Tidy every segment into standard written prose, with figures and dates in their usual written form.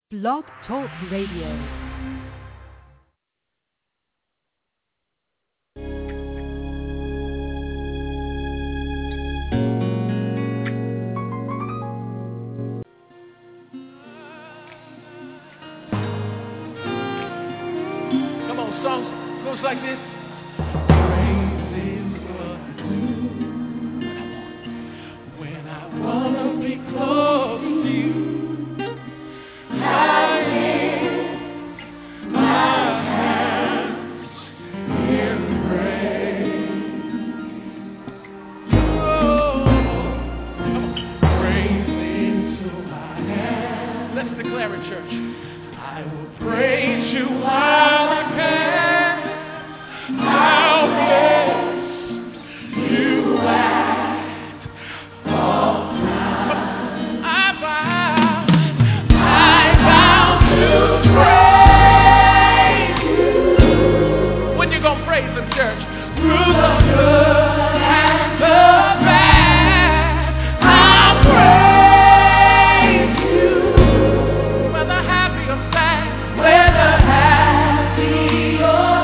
Blog Talk Radio. Song goes like this. Praise is what I do when I wanna be close to you. I lift my hands in praise. Oh, praise into my hands. Let's declare it, church. I will praise you while I can. I'll bless you at all times. I vow to praise you. When you gonna praise Him, church? Through the good and the bad, I'll praise you. Whether happy or sad, whether happy or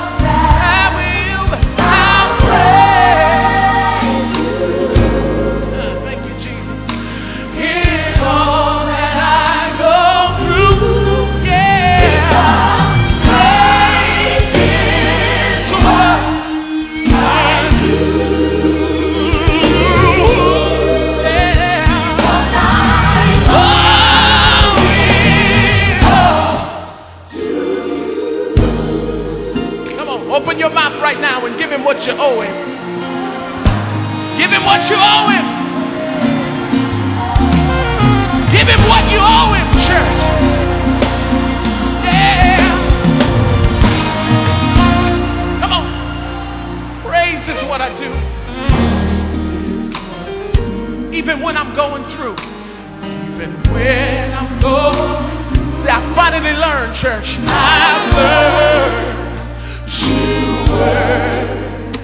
open your mouth right now and give Him what you owe Him. Give Him what you owe Him. Give Him what you owe Him, church. Yeah. Come on. Praise is what I do. Even when I'm going through. Even when I'm going. See, I finally learned, church. I've learned to worship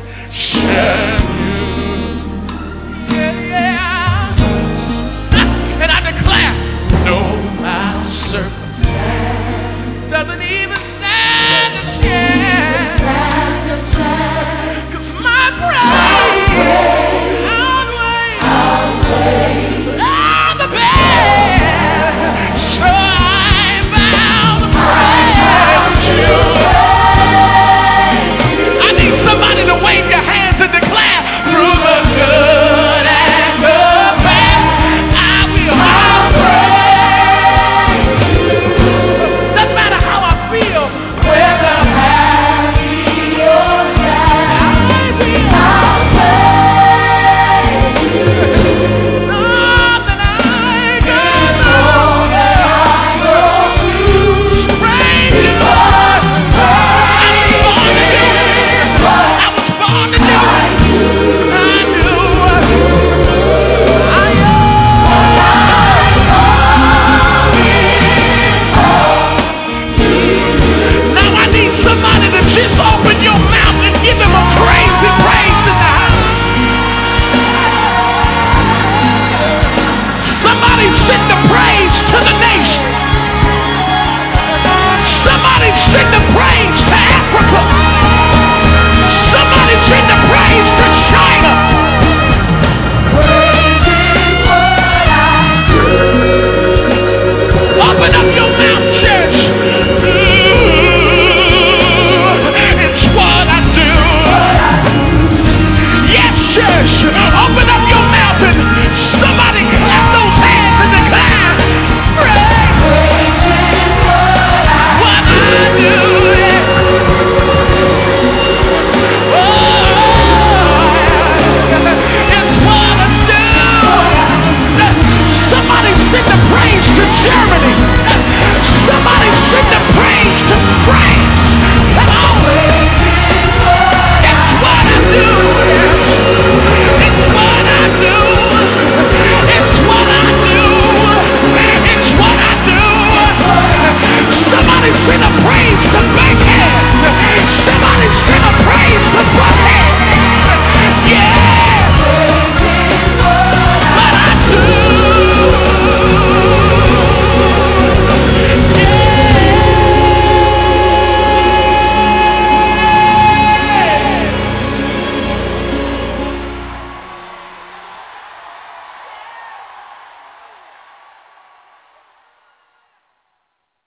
you. Yeah. And I declare, no matter circumstance doesn't even stand a chance. 'Cause my praise outweighs all the best. So I vow to praise you.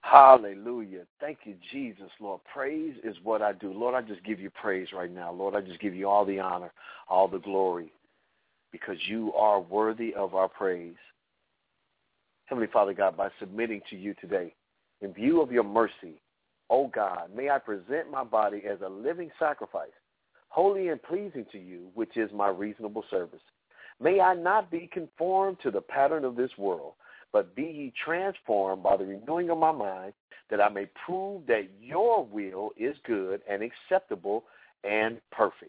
Hallelujah. Thank you, Jesus, Lord. Praise is what I do. Lord, I just give you praise right now. Lord, I just give you all the honor, all the glory, because you are worthy of our praise. Heavenly Father God, by submitting to you today, in view of your mercy, oh God, may I present my body as a living sacrifice, holy and pleasing to you, which is my reasonable service. May I not be conformed to the pattern of this world, but be ye transformed by the renewing of my mind, that I may prove that your will is good and acceptable and perfect.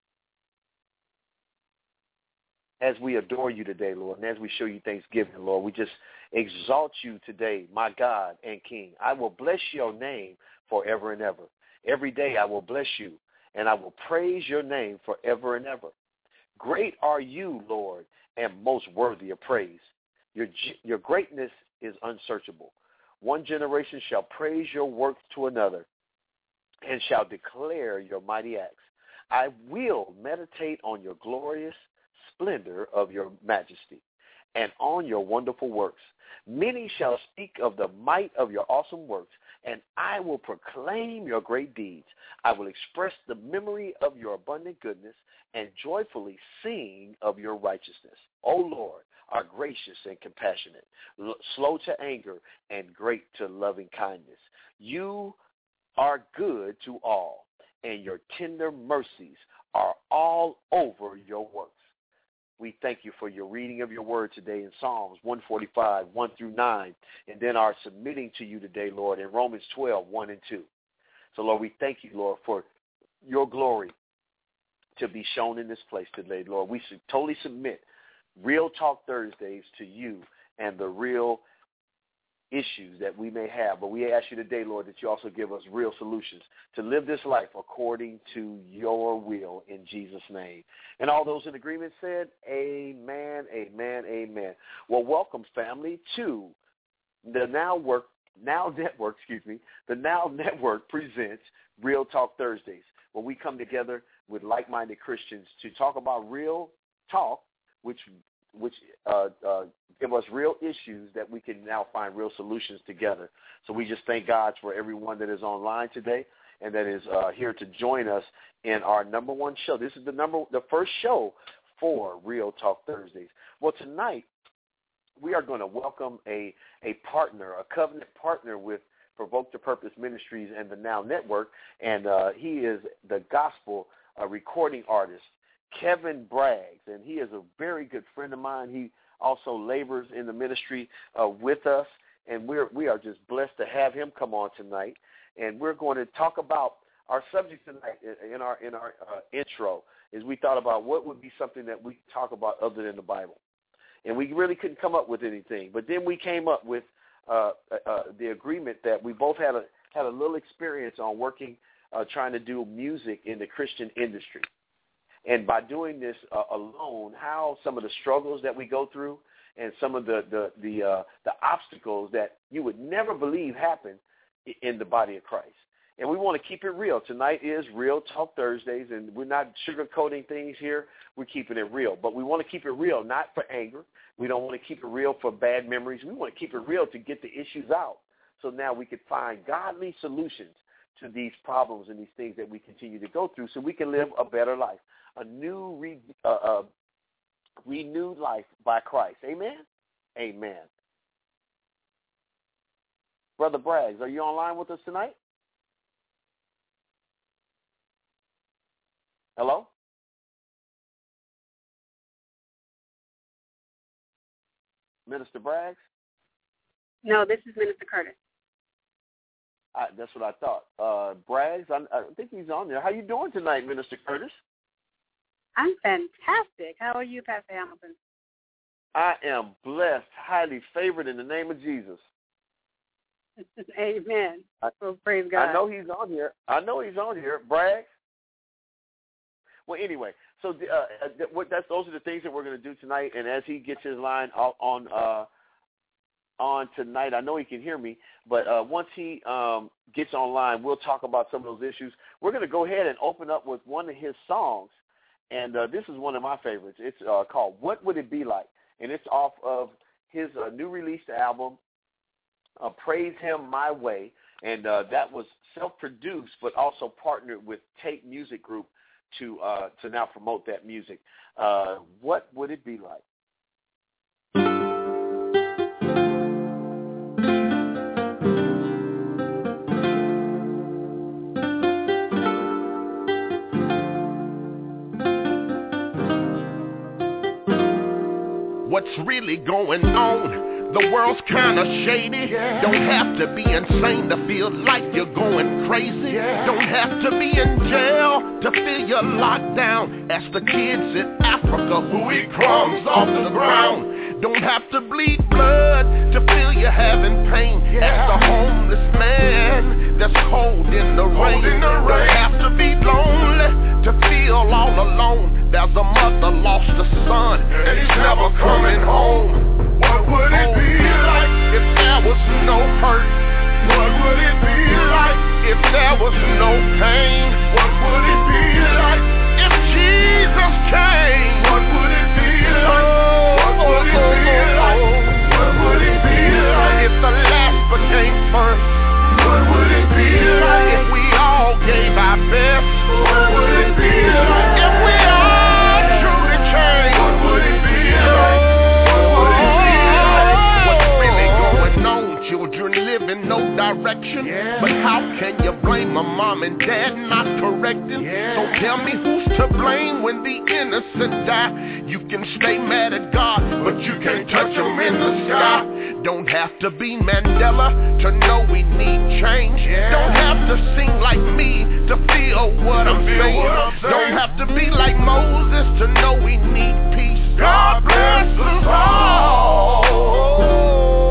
As we adore you today, Lord, and as we show you thanksgiving, Lord, we just exalt you today, my God and King. I will bless your name forever and ever. Every day I will bless you, and I will praise your name forever and ever. Great are you, Lord, and most worthy of praise. Your greatness is unsearchable. One generation shall praise your works to another and shall declare your mighty acts. I will meditate on your glorious splendor of your majesty and on your wonderful works. Many shall speak of the might of your awesome works, and I will proclaim your great deeds. I will express the memory of your abundant goodness and joyfully sing of your righteousness. O Lord, are gracious and compassionate, slow to anger, and great to loving kindness. You are good to all, and your tender mercies are all over your works. We thank you for your reading of your word today in Psalms 145, 1 through 9, and then our submitting to you today, Lord, in Romans 12, 1 and 2. So, Lord, we thank you, Lord, for your glory to be shown in this place today, Lord. We should totally submit Real Talk Thursdays to you and the real issues that we may have. But we ask you today, Lord, that you also give us real solutions to live this life according to your will in Jesus' name. And all those in agreement said, amen, amen, amen. Well, welcome, family, to the Now Network. The Now Network presents Real Talk Thursdays, where we come together with like-minded Christians to talk about real talk, which give us real issues that we can now find real solutions together. So we just thank God for everyone that is online today and that is here to join us in our number one show. This is the first show for Real Talk Thursdays. Well, tonight we are going to welcome a partner, a covenant partner with Provoke to Purpose Ministries and the Now Network, and he is the gospel recording artist, Kevin Braggs, and he is a very good friend of mine. He also labors in the ministry with us, and we are just blessed to have him come on tonight. And we're going to talk about our subject tonight in our intro. Is we thought about what would be something that we talk about other than the Bible, and we really couldn't come up with anything. But then we came up with the agreement that we both had a little experience on working, trying to do music in the Christian industry. And by doing this alone, how some of the struggles that we go through and some of the obstacles that you would never believe happen in the body of Christ. And we want to keep it real. Tonight is Real Talk Thursdays, and we're not sugarcoating things here. We're keeping it real. But we want to keep it real, not for anger. We don't want to keep it real for bad memories. We want to keep it real to get the issues out. So now we can find godly solutions to these problems and these things that we continue to go through so we can live a better life. A new, renewed life by Christ. Amen? Amen. Brother Braggs, are you online with us tonight? Hello? Minister Braggs? No, this is Minister Curtis. That's what I thought. Braggs, I think he's on there. How you doing tonight, Minister Curtis? I'm fantastic. How are you, Pastor Hamilton? I am blessed, highly favored in the name of Jesus. Amen. Praise God. I know he's on here. Braggs. Well, anyway, so those are the things that we're going to do tonight. And as he gets his line on tonight, I know he can hear me. But once he gets online, we'll talk about some of those issues. We're going to go ahead and open up with one of his songs. And this is one of my favorites. It's called What Would It Be Like? And it's off of his new released album, Praise Him My Way. And that was self-produced, but also partnered with Tape Music Group to now promote that music. What would it be like? What's really going on? The world's kinda shady. Don't have to be insane to feel like you're going crazy. Don't have to be in jail to feel you're locked down. Ask the kids in Africa who eat crumbs off the ground. Don't have to bleed blood to feel you're having pain. Ask the homeless man that's cold in the rain. Don't have to be lonely to feel all alone. There's a mother lost a son and he's never coming home. What would it be like if there was no hurt? What would it be like if there was no pain? What would it be like if Jesus came? What would it be like? What would it be like? What would it be like if the last became first? What would it be like if we all gave our best? What would it be like if we all truly changed? What would it be like? Children live in no direction, but how can you blame a mom and dad not correcting? So tell me who's to blame when the innocent die? You can stay mad at God, but you can't touch him in the sky. Don't have to be Mandela to know we need change. Don't have to sing like me to feel what I'm saying. Don't have to be like Moses to know we need peace. God bless us all.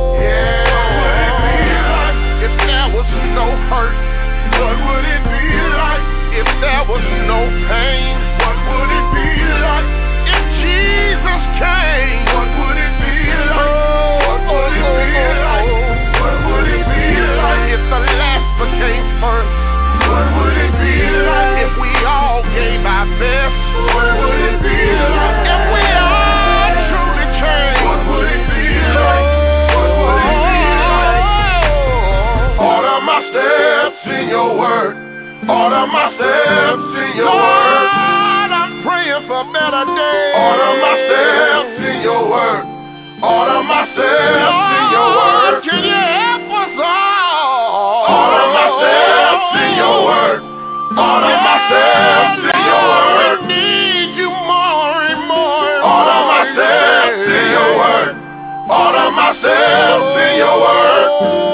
No hurt, what would it be like if there was no pain? What would it be like if Jesus came? What would it be like? What would it be like? What would it be like if the last became first? What would it be like if we all gave our best? What would it be like if we all truly changed? What would it be like? What would it be like? Order my steps in your word. Order my steps in your word. Lord, I'm praying for better days. Order my steps in your word. Order my steps in your word. Can you help us all? Order my steps in your word. Order my steps in your word. We need you more and more. Order my steps in your word. Order my steps in your word.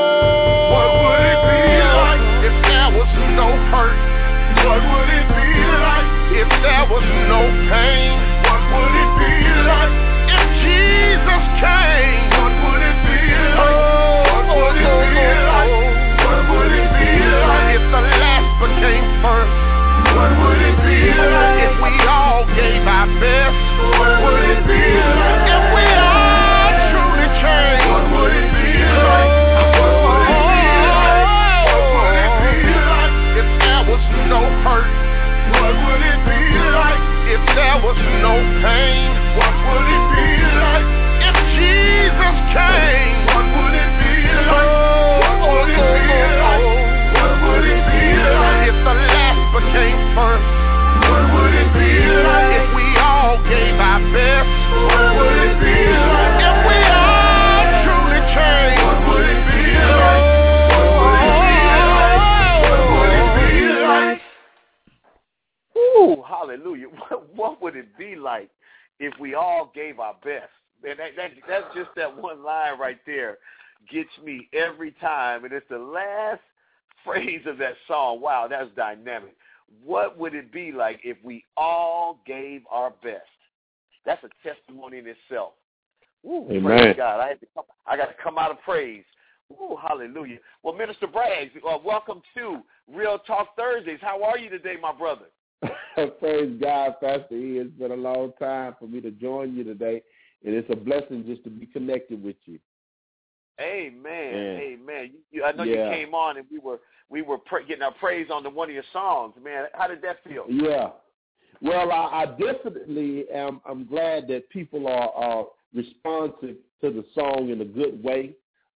What would it be like if there was no pain? What would it be like if Jesus came? What would it be like? What would it be like? What would it be like if the last became first? What would it be like if we all gave our best? What would it be like if we all truly changed? What would it be like? What would it be like? What would it be like if there was no hurt? What would it be like if there was no pain? What would it be like if Jesus came? What would it be like? What would it be like? What would it be like if the last became first? What would it be like if we all gave our best? What would it be like if we all truly changed? What would it be like? What would it be like? What would it be like? Ooh, hallelujah. What would it be like if we all gave our best? Man, that's just that one line right there gets me every time, and it's the last phrase of that song. Wow, that's dynamic. What would it be like if we all gave our best? That's a testimony in itself. Ooh, Amen. Praise God. I got to come out of praise. Ooh, hallelujah. Well, Minister Braggs, welcome to Real Talk Thursdays. How are you today, my brother? Praise God, Pastor E. It's been a long time for me to join you today, and it's a blessing just to be connected with you. Amen. Amen. I know you came on, and we were getting our praise on one of your songs. Man, how did that feel? Yeah. Well, I definitely am. I'm glad that people are responsive to the song in a good way.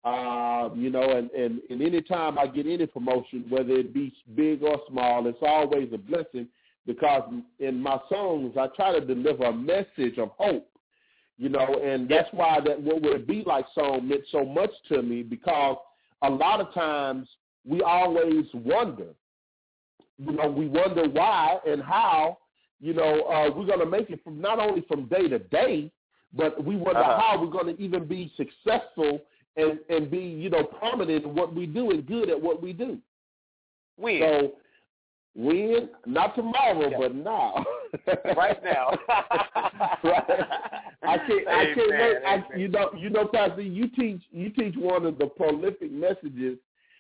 You know, and any time I get any promotion, whether it be big or small, it's always a blessing, because in my songs I try to deliver a message of hope, you know, and that's why that What Would It Be Like song meant so much to me, because a lot of times we always wonder, you know, we wonder why and how, you know, we're going to make it from not only from day to day, but we wonder how we're going to even be successful and be, you know, prominent in what we do and good at what we do. When? So, when? Not tomorrow, but now. Right now. Right. I can't wait. You know, Pastor, you teach one of the prolific messages,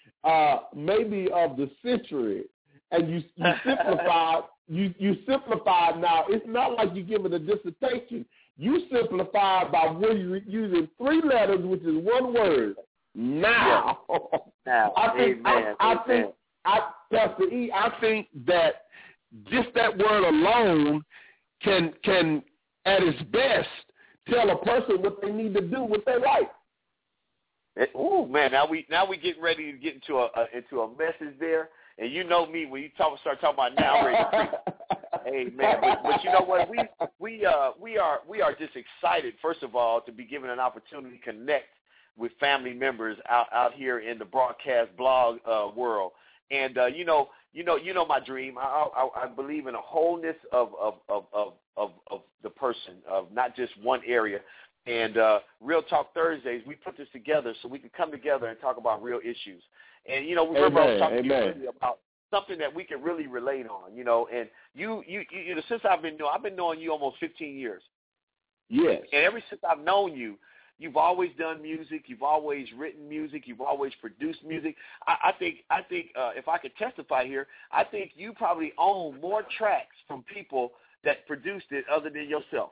maybe of the century, and you simplified. You simplified now. It's not like you're giving a dissertation. You simplified by using 3 letters, which is one word. Now. Now. I think, Pastor E, I think that just that word alone can at its best tell a person what they need to do with their life. Oh man, now we getting ready to get into a message there. And you know me, when you start talking about now, I'm ready to preach. Hey man, but you know what? We are just excited, first of all, to be given an opportunity to connect with family members out here in the broadcast blog world. And you know my dream. I believe in a wholeness of the person, of not just one area. And Real Talk Thursdays, we put this together so we can come together and talk about real issues. And, you know, we were talking to you about something that we can really relate on, you know. And you know, since I've been knowing you almost 15 years. Yes. And ever since I've known you, you've always done music. You've always written music. You've always produced music. I think if I could testify here, I think you probably own more tracks from people that produced it other than yourself.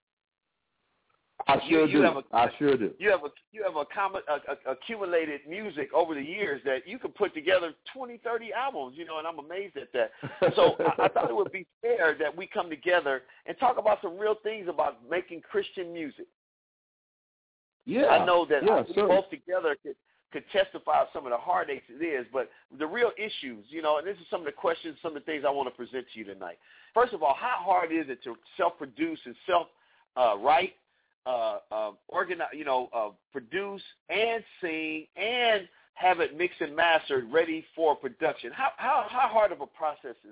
I sure do. You have accumulated music over the years that you could put together 20, 30 albums, you know, and I'm amazed at that. So I thought it would be fair that we come together and talk about some real things about making Christian music. Yeah. I know that we both together could testify of some of the heartaches it is, but the real issues, you know, and this is some of the questions, some of the things I want to present to you tonight. First of all, how hard is it to self-produce and self-write? Organize, you know, produce and sing and have it mixed and mastered, ready for production. How hard of a process is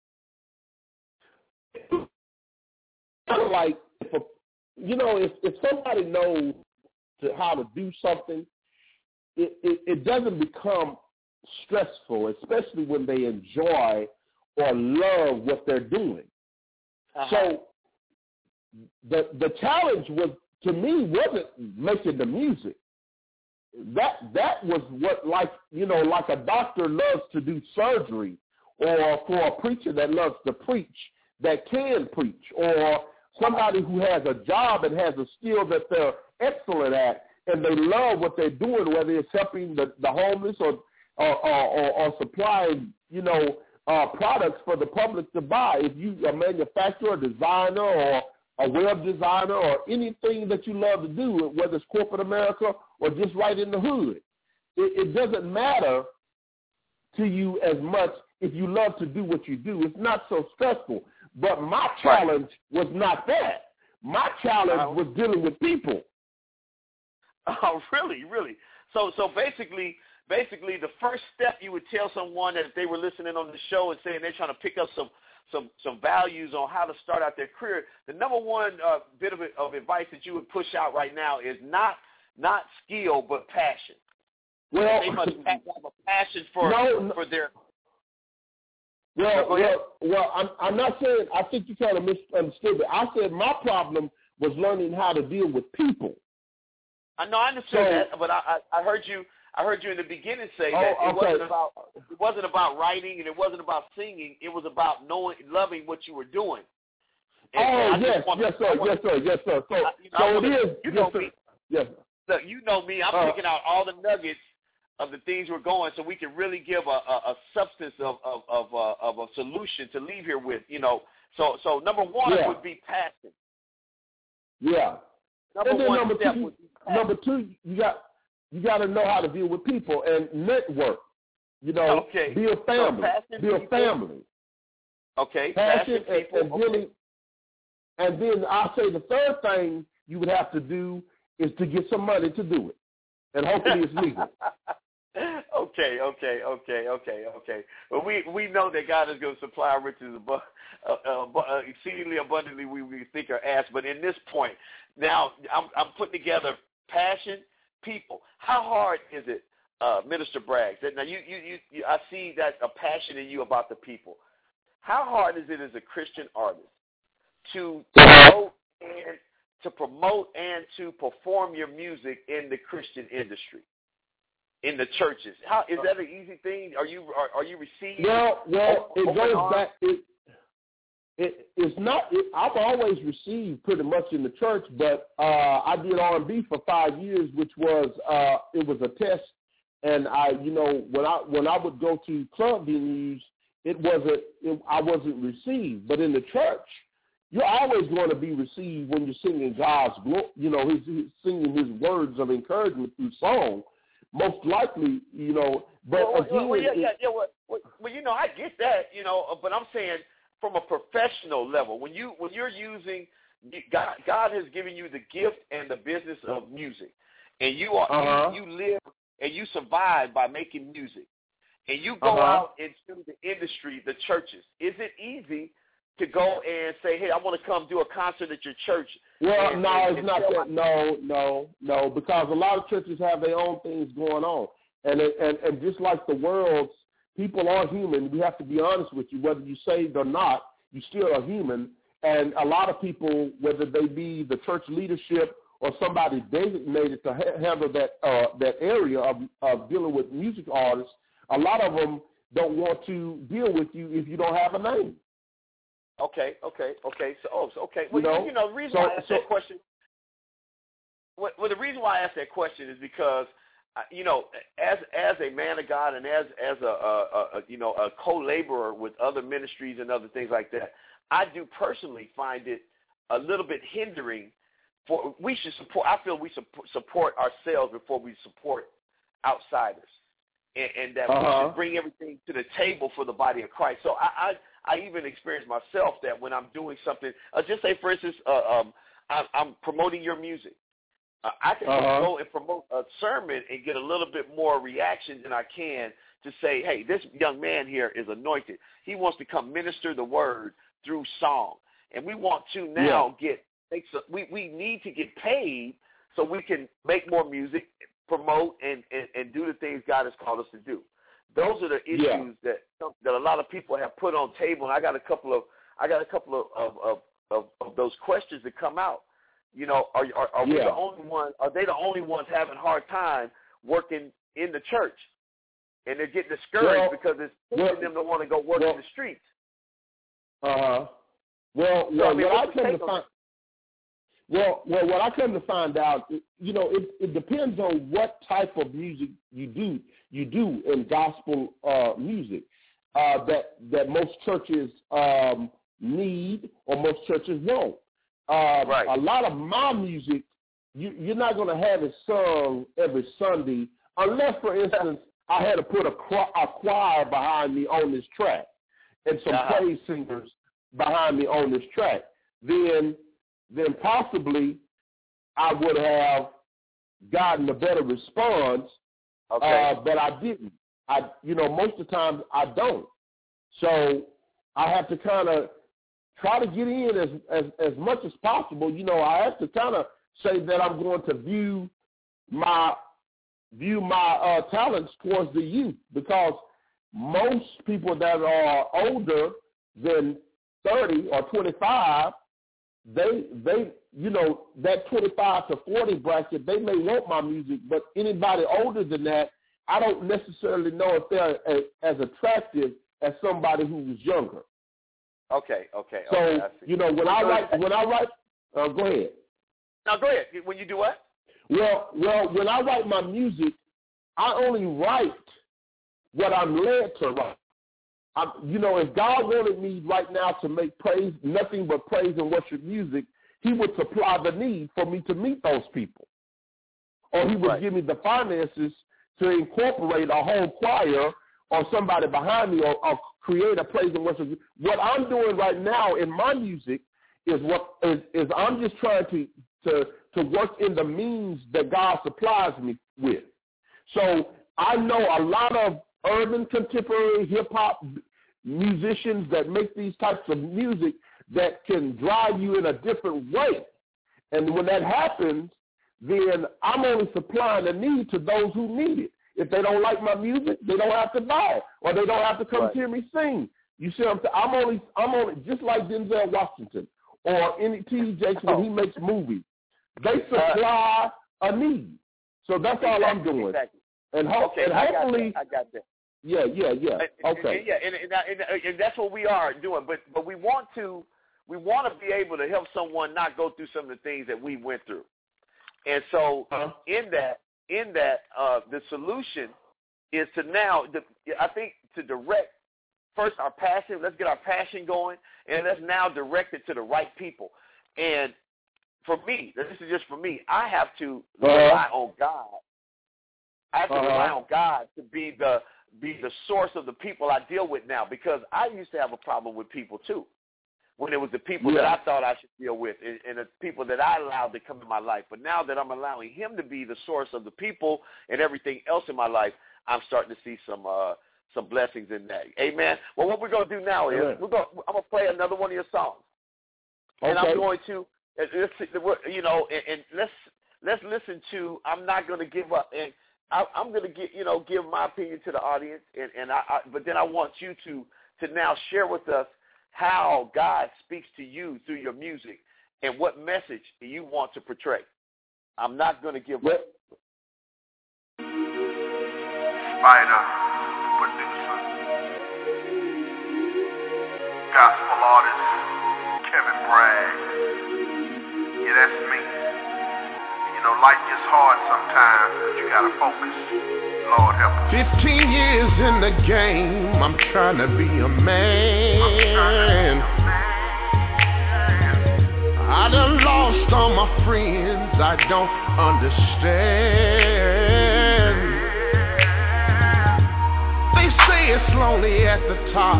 that? Like, if somebody knows how to do something, it doesn't become stressful, especially when they enjoy or love what they're doing. So the challenge was, to me, wasn't making the music. That was what, like a doctor loves to do surgery, or for a preacher that loves to preach, that can preach, or somebody who has a job and has a skill that they're excellent at, and they love what they're doing, whether it's helping the homeless or supplying, products for the public to buy. If you a manufacturer, a designer, or a web designer, or anything that you love to do, whether it's corporate America or just right in the hood, it doesn't matter to you as much if you love to do what you do. It's not so stressful. But my challenge was not that. My challenge was dealing with people. Oh, really? So basically, the first step you would tell someone that if they were listening on the show and saying they're trying to pick up some values on how to start out their career, the number one bit of advice that you would push out right now is not skill but passion. Well, they must have a passion for their. Well, I'm not saying. I think you kind of misunderstood it. I said my problem was learning how to deal with people. I understand that, but I heard you. I heard you in the beginning say that it wasn't about writing and it wasn't about singing. It was about loving what you were doing. Yes, sir. So it is. You know me. Yes. Look, you know me. I'm picking out all the nuggets of the things we're going, so we can really give a substance of a solution to leave here with. So number one would be passion. Yeah. Number two, you got You got to know how to deal with people and network. You know, build family. So build family. Okay. Passion people. And dealing. And then I'll say the third thing you would have to do is to get some money to do it. And hopefully it's legal. Okay. Well, we know that God is going to supply our riches exceedingly abundantly we think or ask. But in this point, now I'm putting together passion, people. How hard is it, Minister Braggs? Now you I see that a passion in you about the people. How hard is it as a Christian artist to promote and to perform your music in the Christian industry, in the churches? How is that an easy thing? Are you receiving? Well, it goes back. It's not. I've always received pretty much in the church, but I did R&B for 5 years, which was it was a test, and when I would go to club venues, I wasn't received. But in the church, you're always going to be received when you're singing God's glory. He's singing His words of encouragement through song. Most likely, But I get that, but I'm saying from a professional level, when you're using God has given you the gift and the business of music, and you live and you survive by making music, and you go out into the industry, the churches. Is it easy to go and say, hey, I want to come do a concert at your church? Well, it's not that. No, because a lot of churches have their own things going on. And just like the world, people are human. We have to be honest with you. Whether you saved or not, you still are human. And a lot of people, whether they be the church leadership or somebody designated to handle that area of dealing with music artists, a lot of them don't want to deal with you if you don't have a name. Okay. So, okay. Well, the reason why I asked that question. Well, the reason why I asked that question is because, as a man of God and as a co-laborer with other ministries and other things like that, I do personally find it a little bit hindering. We should support. I feel we support ourselves before we support outsiders, and that we should bring everything to the table for the body of Christ. So I even experience myself that when I'm doing something, just say, for instance, I'm promoting your music. I can go and promote a sermon and get a little bit more reaction than I can to say, hey, this young man here is anointed. He wants to come minister the word through song. And we want to now we need to get paid so we can make more music, promote, and do the things God has called us to do. Those are the issues that a lot of people have put on table, and I got a couple of those questions that come out. Are we the only ones? Are they the only ones having a hard time working in the church, and they're getting discouraged because it's pushing them to want to go work in the streets? What I come to find out, it depends on what type of music you do in gospel music that most churches need or most churches won't. A lot of my music, you're not going to have it sung every Sunday unless, for instance, I had to put a choir behind me on this track and some praise singers behind me on this track. Then possibly I would have gotten a better response, but I didn't. Most of the time I don't. So I have to kind of try to get in as much as possible. I have to kind of say that I'm going to view my talents towards the youth, because most people that are older than 30 or 25, they that 25 to 40 bracket, they may want my music, but anybody older than that, I don't necessarily know if they're as attractive as somebody who was younger. Okay. So when I write, go ahead. Now go ahead. When you do what? Well, when I write my music, I only write what I'm led to write. If God wanted me right now to make nothing but praise and worship music, He would supply the need for me to meet those people. or he would give me the finances to incorporate a whole choir or somebody behind me or create a praise and worship. What I'm doing right now in my music is I'm just trying to work in the means that God supplies me with. So I know a lot of urban contemporary hip-hop musicians that make these types of music that can drive you in a different way. And when that happens, then I'm only supplying a need to those who need it. If they don't like my music, they don't have to buy it, or they don't have to come hear me sing. You see what I'm saying? I'm only just like Denzel Washington or any T.D. Jakes when he makes movies. They supply a need. So that's all I'm doing. Exactly. And hopefully, I got that. Yeah. Okay. And that's what we are doing. But we want to be able to help someone not go through some of the things that we went through. And so in that, the solution is to now, I think, to direct first our passion. Let's get our passion going, and let's now direct it to the right people. And for me, this is just for me, I have to rely on God. I have to rely on God to be the source of the people I deal with now, because I used to have a problem with people too, when it was the people that I thought I should deal with and the people that I allowed to come in my life. But now that I'm allowing him to be the source of the people and everything else in my life, I'm starting to see some blessings in that. Amen. Well, what we're going to do now is I'm going to play another one of your songs. Okay. And I'm going to, and let's listen to I'm Not Going to Give Up. And I'm going to give my opinion to the audience, but then I want you to now share with us how God speaks to you through your music and what message you want to portray. I'm not going to give up. Spider, producer, gospel artist, Kevin Bragg. Yeah, that's me. Life gets hard sometimes, but you gotta focus. Lord help us. 15 years in the game, I'm trying to be a man. I done lost all my friends, I don't understand. They say it's lonely at the top,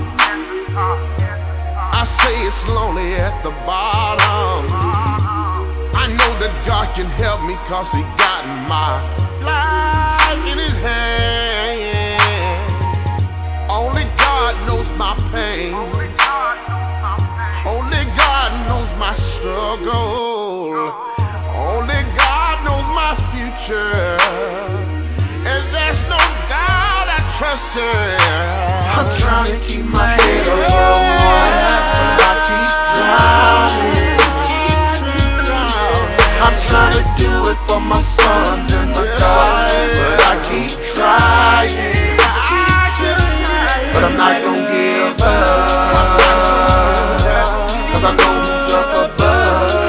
I say it's lonely at the bottom. I know that God can help me, 'cause he got my life in his hand. Only God knows my pain. Only God knows my struggle. Only God knows my future. And there's no doubt I trust him. I'm trying to keep my head above water, but I keep drowning. I'm trying to do it for my sons and my daughters, but I keep trying. But I'm not gonna give up, 'cause I know who's up above.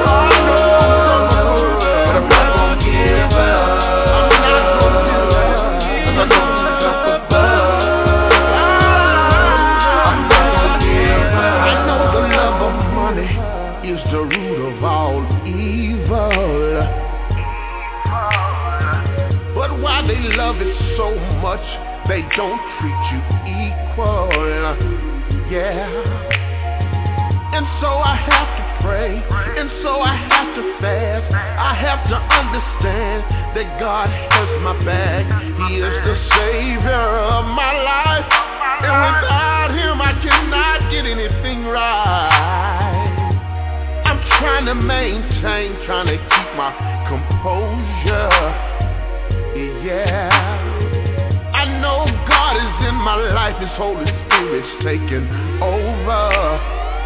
But I'm not gonna give up, 'cause I know who's up above. I'm not gonna give up. I know the love of money is the root of all evil. But why they love it so much, they don't treat you equal. Yeah. And so I have to pray, and so I have to fast. I have to understand that God has my back. He is the Savior of my life, and without him I cannot get anything right. I'm trying to maintain, trying to keep my composure. Yeah, I know God is in my life, his Holy Spirit's taking over.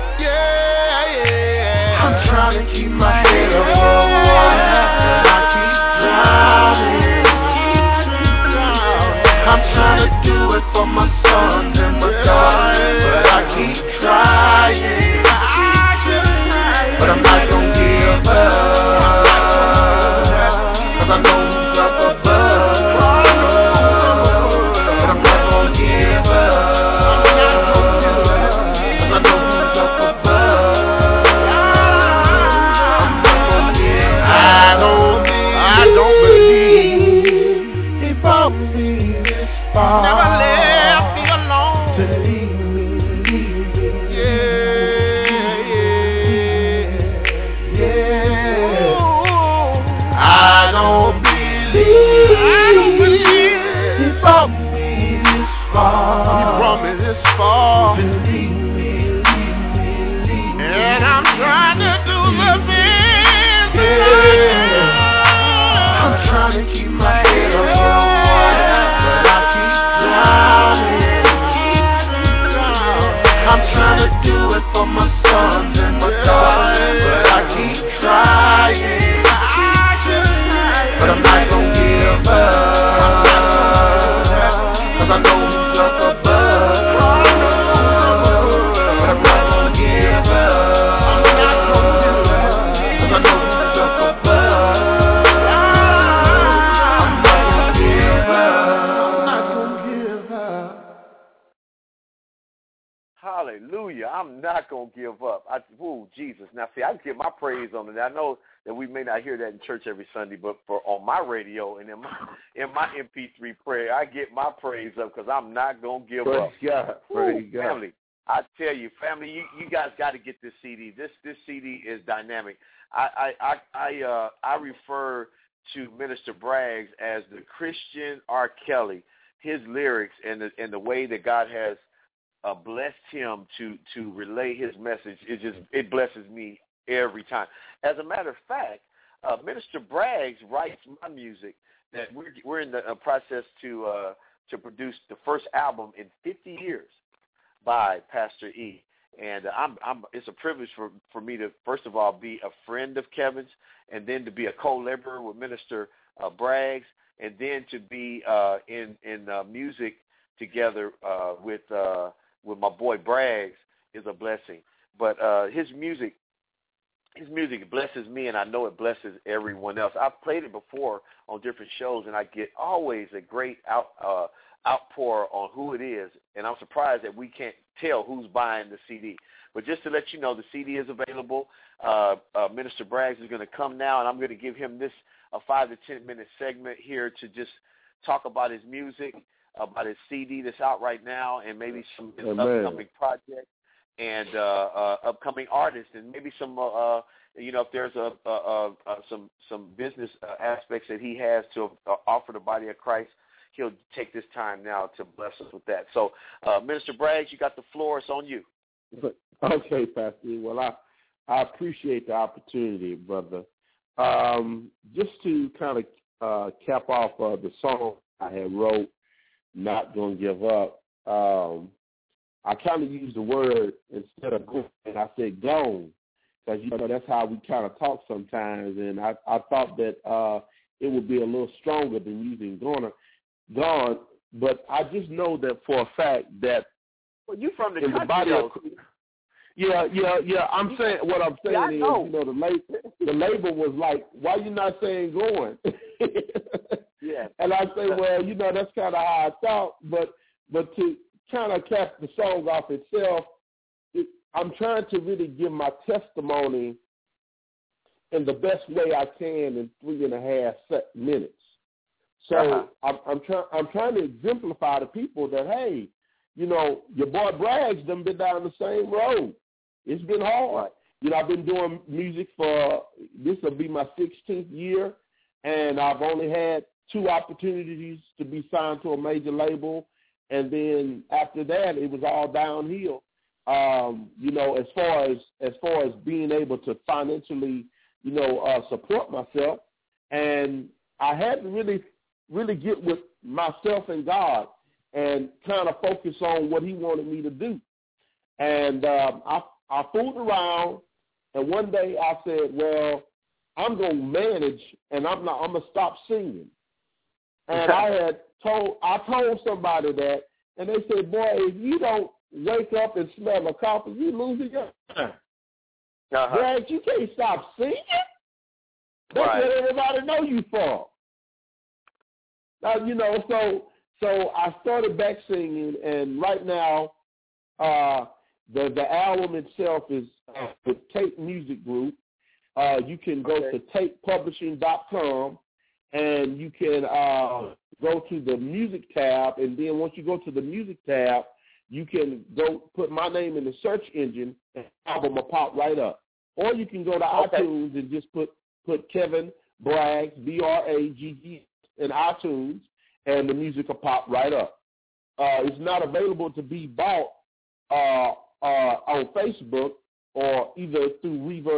Yeah, I'm trying to keep my head above water, but I keep drowning. I'm trying to do it for my sons and my daughters, but I keep trying. But I'm not gonna give up, 'cause I know who's up above. But I'm not gonna give up, 'cause I know who's up above. I'm not gonna give up. I don't believe I don't believe he brought me this far. He brought me this far. And I'm trying to do the best. I'm trying to keep my head above water, but I keep drowning. I'm trying to do it for my sons and my daughters, but I keep trying. But I'm not gonna give up, 'cause I know who's up above. But I'm not gonna give up, 'cause I know who's up above. I'm not gonna give up, I'm not gonna give up. Hallelujah. I'm not going to give up. Jesus. Now, see, I get my praise on it. I know that we may not hear that in church every Sunday, but on my radio and in my MP3 prayer, I get my praise up because I'm not going to give up. Praise God. Family, I tell you, family, you guys got to get this CD. This CD is dynamic. I refer to Minister Braggs as the Christian R. Kelly. His lyrics and the way that God has blessed him to relay his message, it blesses me every time. As a matter of fact, Minister Braggs writes my music. That we're in the process to produce the first album in 50 years by Pastor E. And it's a privilege for me to first of all be a friend of Kevin's, and then to be a co-laborer with Minister Braggs, and then to be in music together with my boy Braggs is a blessing. But his music blesses me, and I know it blesses everyone else. I've played it before on different shows, and I get always a great outpour on who it is, and I'm surprised that we can't tell who's buying the CD. But just to let you know, the CD is available. Minister Braggs is going to come now, and I'm going to give him a 5 to 10 minute segment here to just talk about his music, about his CD that's out right now, and maybe some upcoming projects and upcoming artists, and maybe some if there's some business aspects that he has to offer the body of Christ, he'll take this time now to bless us with that. So, Minister Braggs, you got the floor. It's on you. Okay, Pastor. Well, I appreciate the opportunity, brother. Just to kind of cap off the song I had wrote, Not Gonna Give Up, I kind of used the word instead of going, and I said gone, because that's how we kind of talk sometimes, and I thought that it would be a little stronger than using gone, but I just know that for a fact that you from the in the body of yeah. I'm saying what I'm saying is, the label was like, why you not saying going? Yeah. And I say, well, that's kind of how I thought, but to kind of cap the song off itself, I'm trying to really give my testimony in the best way I can in 3.5 minutes. So I'm trying to exemplify to people that, hey, your boy Braggs done been down the same road. It's been hard. I've been doing music this will be my 16th year, and I've only had 2 opportunities to be signed to a major label, and then after that, it was all downhill. As far as being able to financially, support myself, and I had to really get with myself and God and kind of focus on what He wanted me to do. And I fooled around, and one day I said, well, I'm going to manage, and I'm going to stop singing. And I told somebody that, and they said, boy, if you don't wake up and smell a coffee, you losing your mind. Braggs, you can't stop singing. That's what everybody know you for. Now, so I started back singing, and right now, the album itself is the Tape Music Group. You can go to tapepublishing.com, and you can go to the music tab, and then once you go to the music tab, you can go put my name in the search engine and the album will pop right up. Or you can go to iTunes and just put Kevin Braggs, B-R-A-G-G, in iTunes, and the music will pop right up. It's not available to be bought on Facebook or either through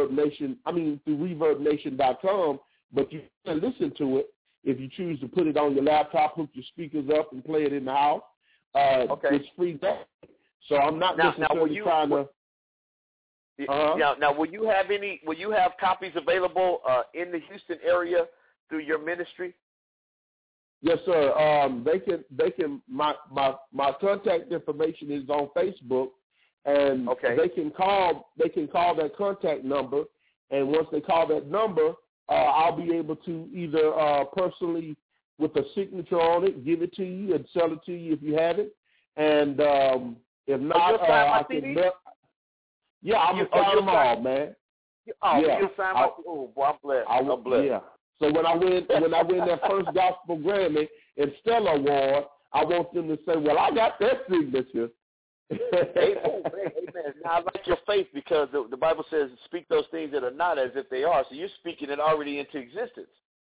ReverbNation.com, but you can listen to it if you choose to put it on your laptop, hook your speakers up, and play it in the house. It's free back. So I'm not necessarily trying to. Now, will you have copies available in the Houston area through your ministry? Yes, sir. They can. My contact information is on Facebook, and they can call that contact number, and once they call that number, I'll be able to either personally with a signature on it, give it to you and sell it to you if you have it, and if not, I can. Yeah, I'm gonna sign them all, man. You'll sign my. Oh, boy, I'm blessed. I'm blessed. Yeah. So when I win that first Gospel Grammy and Stellar Award, I want them to say, "Well, I got that signature." Amen. Now I like your faith because the Bible says, "Speak those things that are not as if they are." So you're speaking it already into existence.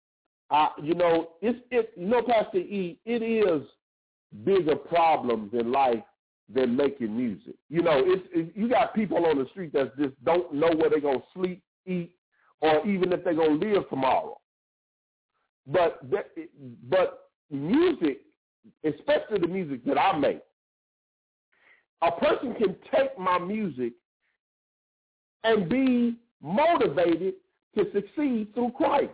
Pastor E, it is bigger problems in life than making music. You got people on the street that just don't know where they're gonna sleep, eat, or even if they're gonna live tomorrow. But music, especially the music that I make, a person can take my music and be motivated to succeed through Christ.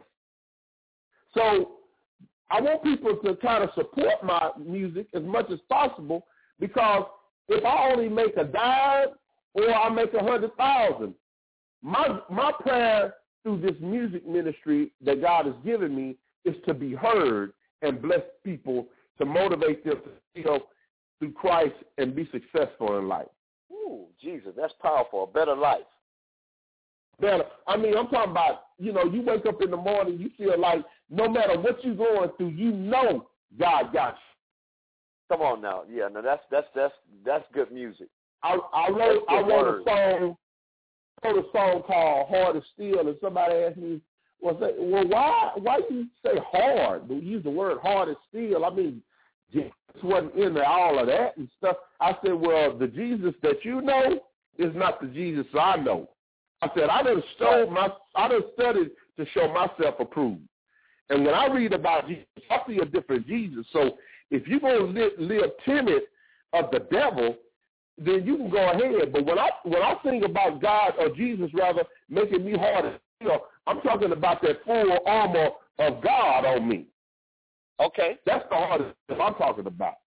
So I want people to kind of support my music as much as possible, because if I only make $10 or I make 100,000, my prayer through this music ministry that God has given me is to be heard and bless people, to motivate them to through Christ and be successful in life. Ooh, Jesus, that's powerful. A better life. Better. I mean, I'm talking about, you wake up in the morning, you feel like no matter what you're going through, God got you. Come on now. Yeah, no, that's good music. I wrote a song called Hard as Steel, and somebody asked me, why do you say hard? You use the word hard as steel. I mean, Jesus wasn't into all of that and stuff. I said, well, the Jesus that you know is not the Jesus I know. I said, I done studied to show myself approved. And when I read about Jesus, I see a different Jesus. So if you're going to live timid of the devil, then you can go ahead. But when I think about God, or Jesus rather, making me hard as steel, I'm talking about that full armor of God on me. Okay. That's the hardest stuff I'm talking about.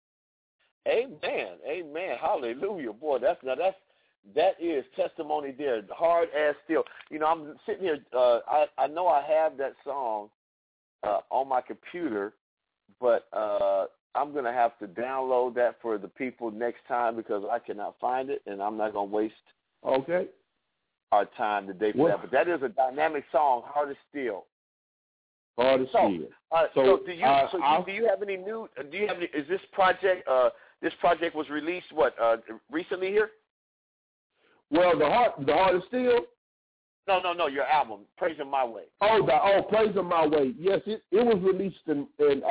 Amen. Hallelujah. Boy, that is testimony there. Hard as steel. I'm sitting here. I know I have that song on my computer, but I'm going to have to download that for the people next time because I cannot find it, and I'm not going to waste our time today for that. But that is a dynamic song, Hard as Steel. Hard as steel. So do you have any new? Is this project? This project was released recently here? Well, the Hard as Steel. No, your album, Praising My Way. Praising My Way. Yes, it was released in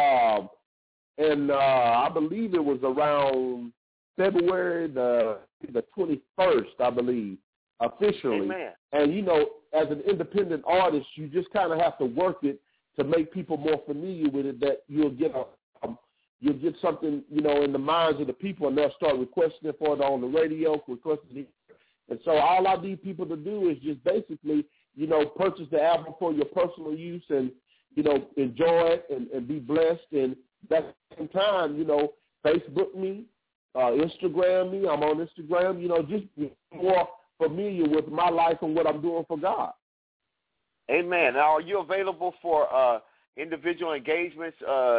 I believe it was around February the 21st, I believe, officially. Amen. And as an independent artist, you just kind of have to work it to make people more familiar with it, that you'll get something, in the minds of the people, and they'll start requesting it for it on the radio, requesting it. And so all I need people to do is just basically, purchase the album for your personal use and, enjoy it and be blessed. And at the same time, Facebook me, Instagram me. I'm on Instagram, just be more familiar with my life and what I'm doing for God. Amen. Now, are you available for individual engagements,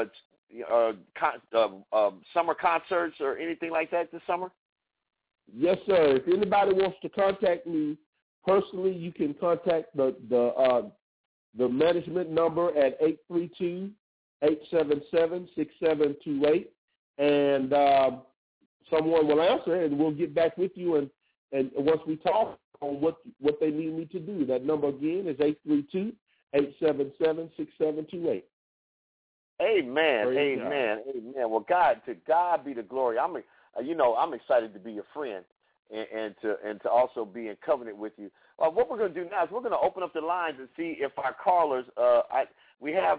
summer concerts or anything like that this summer? Yes, sir. If anybody wants to contact me personally, you can contact the management number at 832-877-6728 and someone will answer, and we'll get back with you. And once we talk on what they need me to do, that number again is 832-877-6728. Amen. Praise Amen. God. Amen. Well, to God be the glory. I'm excited to be your friend and to also be in covenant with you. What we're going to do now is we're going to open up the lines and see if our callers. We have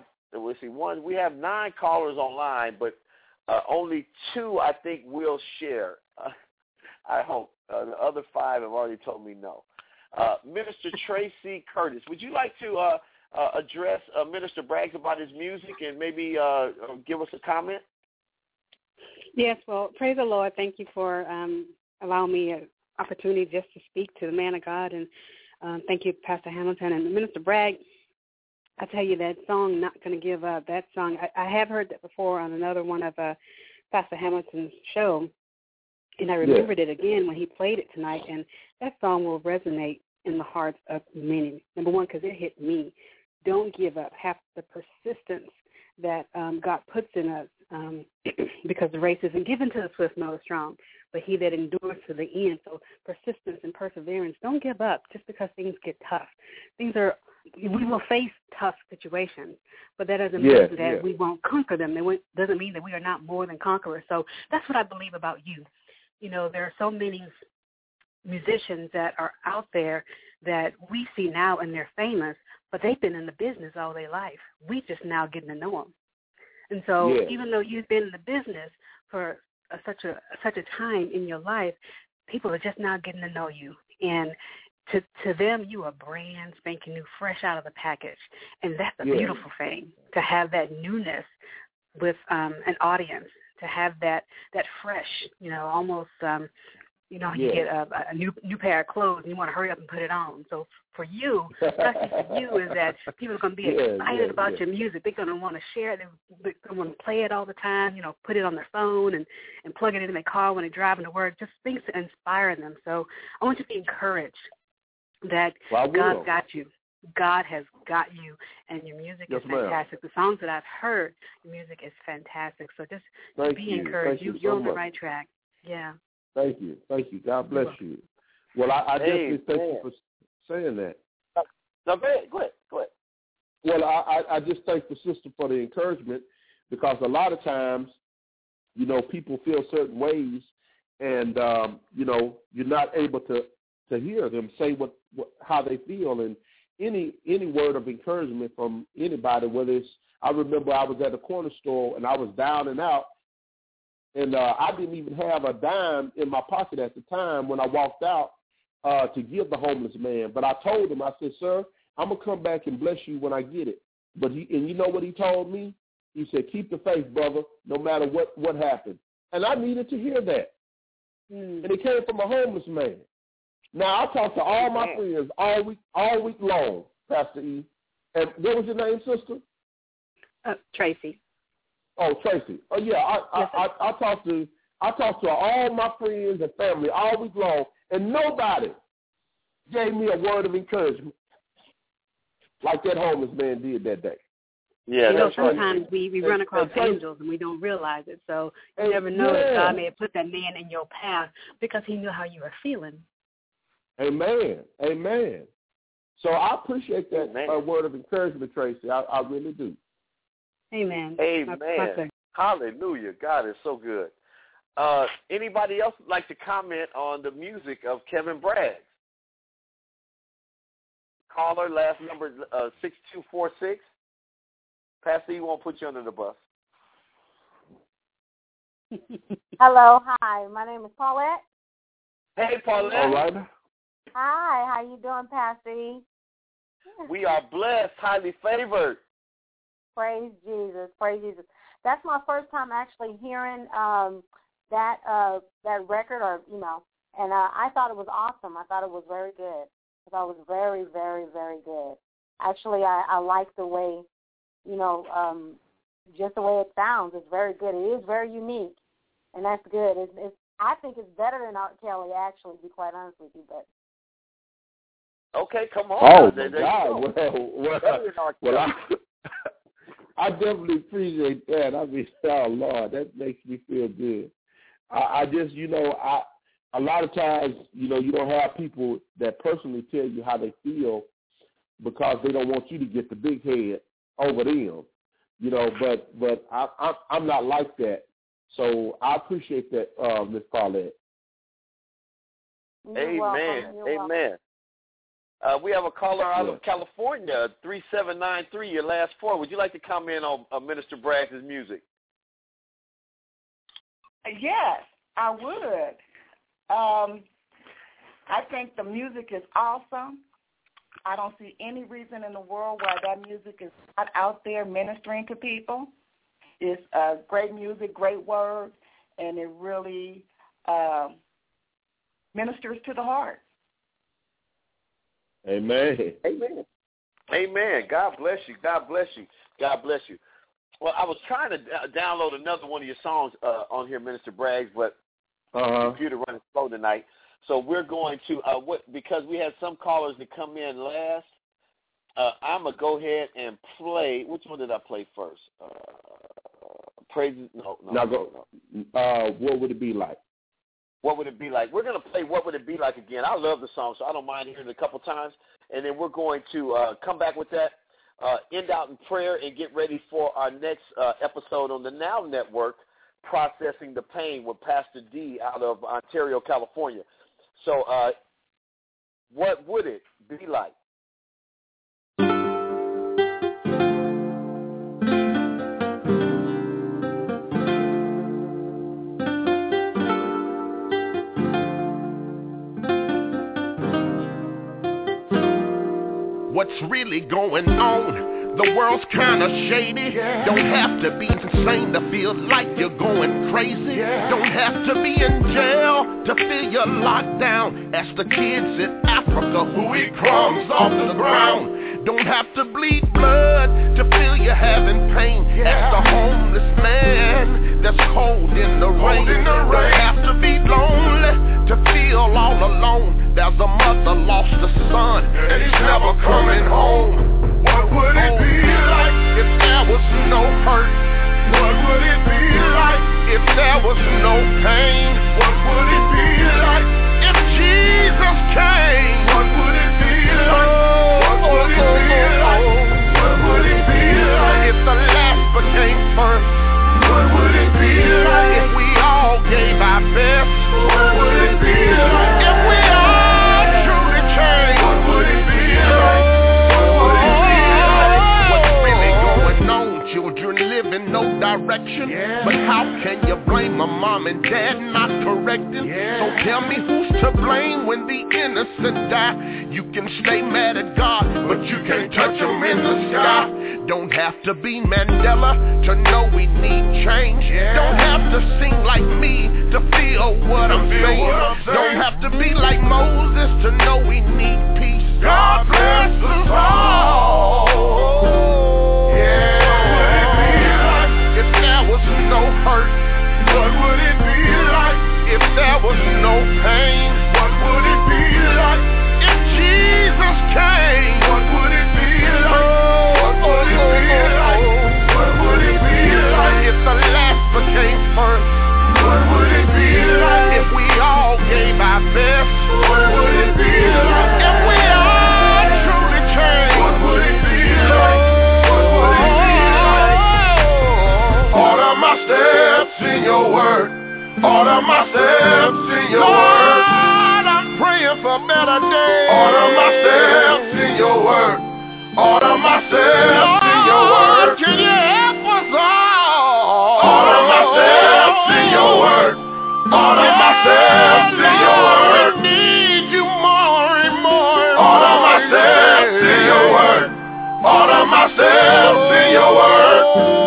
9 callers online, but only 2 I think will share. I hope the other 5 have already told me no. Minister Tracy Curtis, would you like to address Minister Braggs about his music and maybe give us a comment? Yes, well, praise the Lord. Thank you for allowing me an opportunity just to speak to the man of God, and thank you, Pastor Hamilton. And Minister Bragg, I tell you, that song, Not Gonna Give Up, that song, I have heard that before on another one of Pastor Hamilton's show, and I remembered it again when he played it tonight, and that song will resonate in the hearts of many. Number one, because it hit me. Don't give up. Have the persistence that God puts in us, because the race isn't given to the swift nor the strong, but he that endures to the end. So persistence and perseverance. Don't give up just because things get tough. We will face tough situations, but that doesn't mean that we won't conquer them. It doesn't mean that we are not more than conquerors. So that's what I believe about youth. You know, there are so many musicians that are out there that we see now and they're famous, but they've been in the business all their life. We just now getting to know them. And so even though you've been in the business for such a time in your life, people are just now getting to know you. And to them, you are brand spanking new, fresh out of the package. And that's a beautiful thing, to have that newness with an audience, to have that fresh, almost, you get a new pair of clothes and you want to hurry up and put it on. So for you, especially for you, is that people are going to be excited about your music. They're going to want to share it. They're going to want to play it all the time, put it on their phone and plug it in their car when they're driving to work, just things to inspire them. So I want you to be encouraged that God's got you. God has got you, and your music is fantastic. The songs that I've heard, your music is fantastic. So just be encouraged. You're on the right track. Yeah. Thank you. God bless you. Well, I definitely thank you for saying that. No, go ahead. Well, I just thank the sister for the encouragement, because a lot of times, people feel certain ways, and you're not able to hear them say how they feel, and any word of encouragement from anybody, whether it's, I remember I was at a corner store and I was down and out, and I didn't even have a dime in my pocket at the time when I walked out to give the homeless man. But I told him, I said, sir, I'm going to come back and bless you when I get it. And you know what he told me? He said, keep the faith, brother, no matter what happened. And I needed to hear that. And it came from a homeless man. Now, I talked to all my friends all week long, Pastor E. And what was your name, sister? Tracy. Oh, Tracy. Oh, yeah. I talked to all my friends and family all week long, and nobody gave me a word of encouragement like that homeless man did that day. Yeah, sometimes we run across angels and we don't realize it. So you never know that God may have put that man in your path because he knew how you were feeling. Amen. So I appreciate that word of encouragement, Tracy. I really do. Amen. Hallelujah. God is so good. Anybody else would like to comment on the music of Kevin Braggs? Caller, last number 6246. Pastor, you won't put you under the bus. Hello, hi. My name is Paulette. Hey, Paulette. All right. Hi, how you doing, Pastor E? We are blessed, highly favored. Praise Jesus. That's my first time actually hearing that record, and I thought it was awesome. I thought it was very good. I thought it was very, very, very good. Actually, I like the way, just the way it sounds. It's very good. It is very unique, and that's good. I think it's better than R. Kelly, actually, to be quite honest with you. But okay, come on. Oh, my God. Well, I definitely appreciate that. I mean, oh, Lord, that makes me feel good. I just, a lot of times, you don't have people that personally tell you how they feel because they don't want you to get the big head over them, but I'm not like that. So I appreciate that, Ms. Paulette. Amen. We have a caller out of California, 3793, your last four. Would you like to comment on Minister Bragg's music? Yes, I would. I think the music is awesome. I don't see any reason in the world why that music is not out there ministering to people. It's great music, great words, and it really ministers to the heart. Amen. God bless you. Well, I was trying to download another one of your songs on here, Minister Braggs, but the computer running slow tonight. So we're going to because we had some callers that come in last. I'm gonna go ahead and play. Which one did I play first? Praise. No. What would it be like? What would it be like? We're going to play What Would It Be Like again. I love the song, so I don't mind hearing it a couple times. And then we're going to come back with that, end out in prayer, and get ready for our next episode on the Now Network, Processing the Pain with Pastor D out of Ontario, California. So what would it be like? What's really going on? The world's kinda shady. Don't have to be insane to feel like you're going crazy. Don't have to be in jail to feel you're locked down. Ask the kids in Africa who eat crumbs off the ground. Don't have to bleed blood to feel you're having pain. Ask the homeless man that's cold in the rain. Don't have to be lonely to feel all alone. There's a mother lost a son and he's never coming home. What would it be like if there was no hurt? What would it be like if there was no pain? What would it be like if Jesus came? What would it be like? What would it be like? What would it be like if the last became first? What would it be like if we all gave our best? What would it be like if we all truly changed? What would it be like? Children live in no direction, but how can you blame a mom and dad not correcting? So tell me who's to blame when the innocent die? You can stay mad at God, but you can't touch him in the sky. Don't have to be Mandela to know we need change. Don't have to sing like me to feel what I'm saying. Don't have to be like Moses to know we need peace. God bless us all. No hurt, what would it be like if there was no pain? What would it be like if Jesus came? What would it be like? What would it be like? What would it be like if the last became first? What would it be like if we all gave our best? What would it be like if we all truly changed? What would it be like? What would it be like? Order my steps in your word. Order my steps in your word. Lord, I'm praying for better days. Order my steps in your word. Order my steps in your word. Can you help us all? Order my steps in your word. Order my steps in your word. We need you more and more. Order my steps in your word. Order my steps in your word.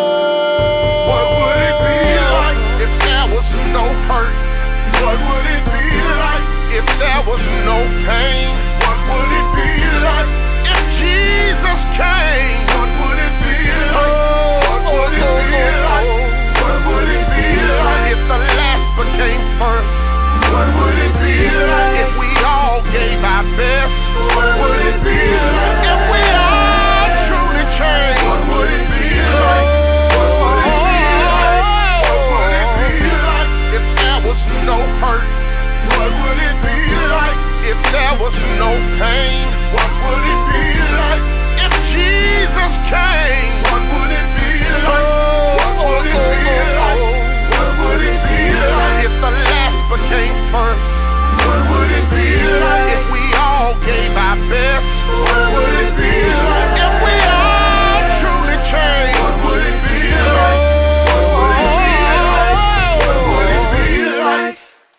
If there was no pain, what would it be like if Jesus came? What would it be like? What would it be like? What would it be like if the last became first? no hurt? What would it be like if there was no pain? What would it be like if Jesus came? What would it be like? What would it be like? What would it be like if the last became first? What would it be like if we all gave our best? What would it be like if we all truly changed? What would it be like? What would it be like? What would it be like?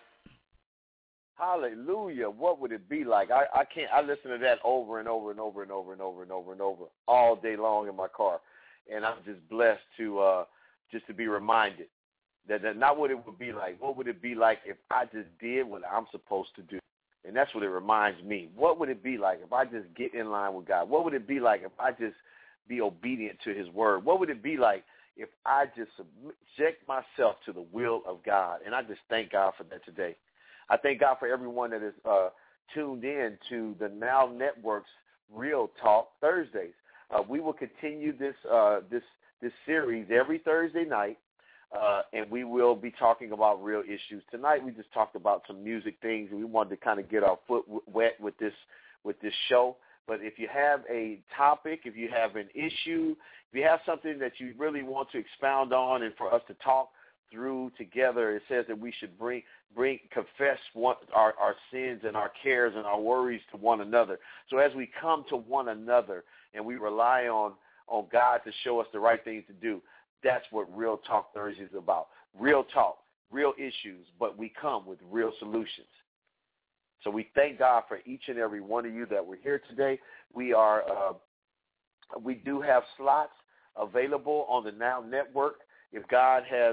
Hallelujah. What would it be like? I listen to that over and over and over and over and over and over and over all day long in my car. And I'm just blessed to just to be reminded that not what it would be like. What would it be like if I just did what I'm supposed to do? And that's what it reminds me. What would it be like if I just get in line with God? What would it be like if I just be obedient to his word? What would it be like if I just subject myself to the will of God? And I just thank God for that today. I thank God for everyone that is tuned in to the Now Network's Real Talk Thursdays. We will continue this series every Thursday night, and we will be talking about real issues. Tonight we just talked about some music things, and we wanted to kind of get our foot wet with this show. But if you have a topic, if you have an issue, if you have something that you really want to expound on and for us to talk through together, it says that we should confess our sins and our cares and our worries to one another. So as we come to one another and we rely on God to show us the right things to do, that's what Real Talk Thursday is about. Real talk, real issues, but we come with real solutions. So we thank God for each and every one of you that were here today. We do have slots available on the Now Network. If God has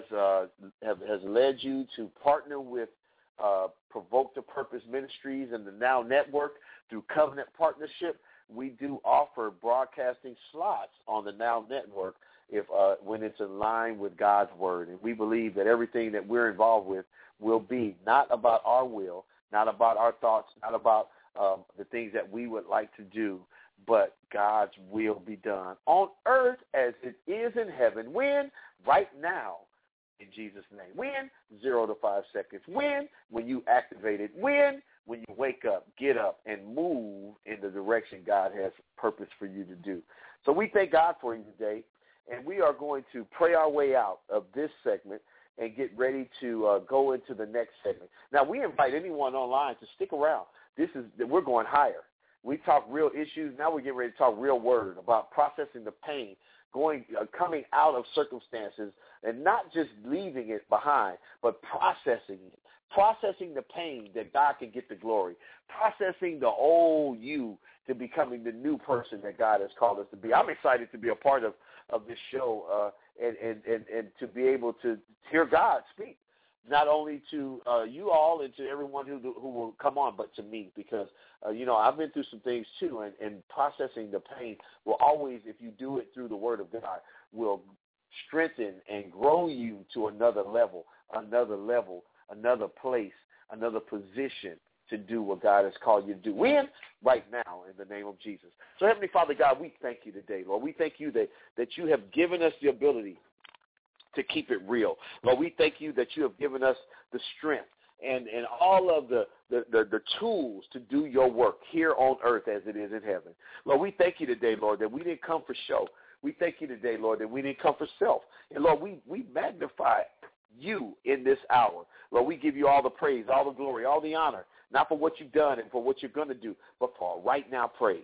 led you to partner with Provoke the Purpose Ministries and the Now Network through covenant partnership, we do offer broadcasting slots on the Now Network when it's in line with God's word. And we believe that everything that we're involved with will be not about our will, not about our thoughts, not about the things that we would like to do, but God's will be done on earth as it is in heaven. When? Right now, in Jesus' name. When? 0 to 5 seconds. When you activate it. When you wake up, get up, and move in the direction God has purpose for you to do. So we thank God for you today, and we are going to pray our way out of this segment and get ready to go into the next segment. Now, we invite anyone online to stick around. We're going higher. We talk real issues. Now we're getting ready to talk real word about processing the pain, coming out of circumstances and not just leaving it behind, but processing it, processing the pain that God can get the glory, processing the old you to becoming the new person that God has called us to be. I'm excited to be a part of this show and to be able to hear God speak, not only to you all and to everyone who will come on, but to me, because, I've been through some things too, and processing the pain will always, if you do it through the word of God, will strengthen and grow you to another level, another place, another position to do what God has called you to do. When? Right now, in the name of Jesus. So, Heavenly Father God, we thank you today, Lord. We thank you that you have given us the ability to keep it real. Lord, we thank you that you have given us the strength and all of the tools to do your work here on earth as it is in heaven. Lord, we thank you today, Lord, that we didn't come for show. We thank you today, Lord, that we didn't come for self. And, Lord, we magnify you in this hour. Lord, we give you all the praise, all the glory, all the honor, not for what you've done and for what you're going to do, but for a right now praise.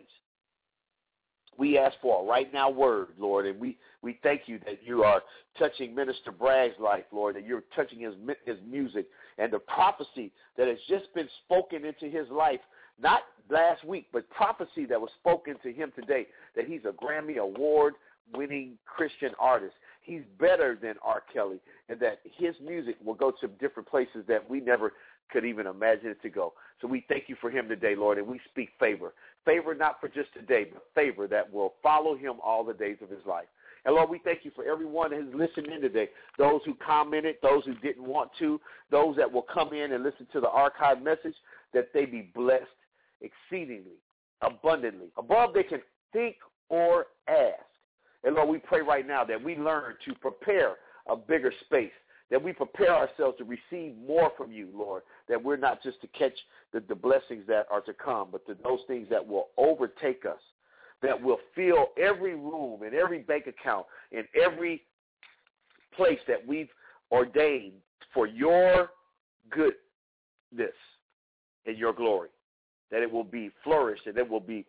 We ask for a right now word, Lord, and we thank you that you are touching Minister Bragg's life, Lord, that you're touching his music and the prophecy that has just been spoken into his life, not last week, but prophecy that was spoken to him today, that he's a Grammy Award-winning Christian artist. He's better than R. Kelly, and that his music will go to different places that we never could even imagine it to go. So we thank you for him today, Lord, and we speak favor. Favor not for just today, but favor that will follow him all the days of his life. And, Lord, we thank you for everyone who's listened in today, those who commented, those who didn't want to, those that will come in and listen to the archive message, that they be blessed exceedingly, abundantly, above they can think or ask. And, Lord, we pray right now that we learn to prepare a bigger space, that we prepare ourselves to receive more from you, Lord, that we're not just to catch the blessings that are to come, but to those things that will overtake us, that will fill every room and every bank account and every place that we've ordained for your goodness and your glory, that it will be flourished and it will be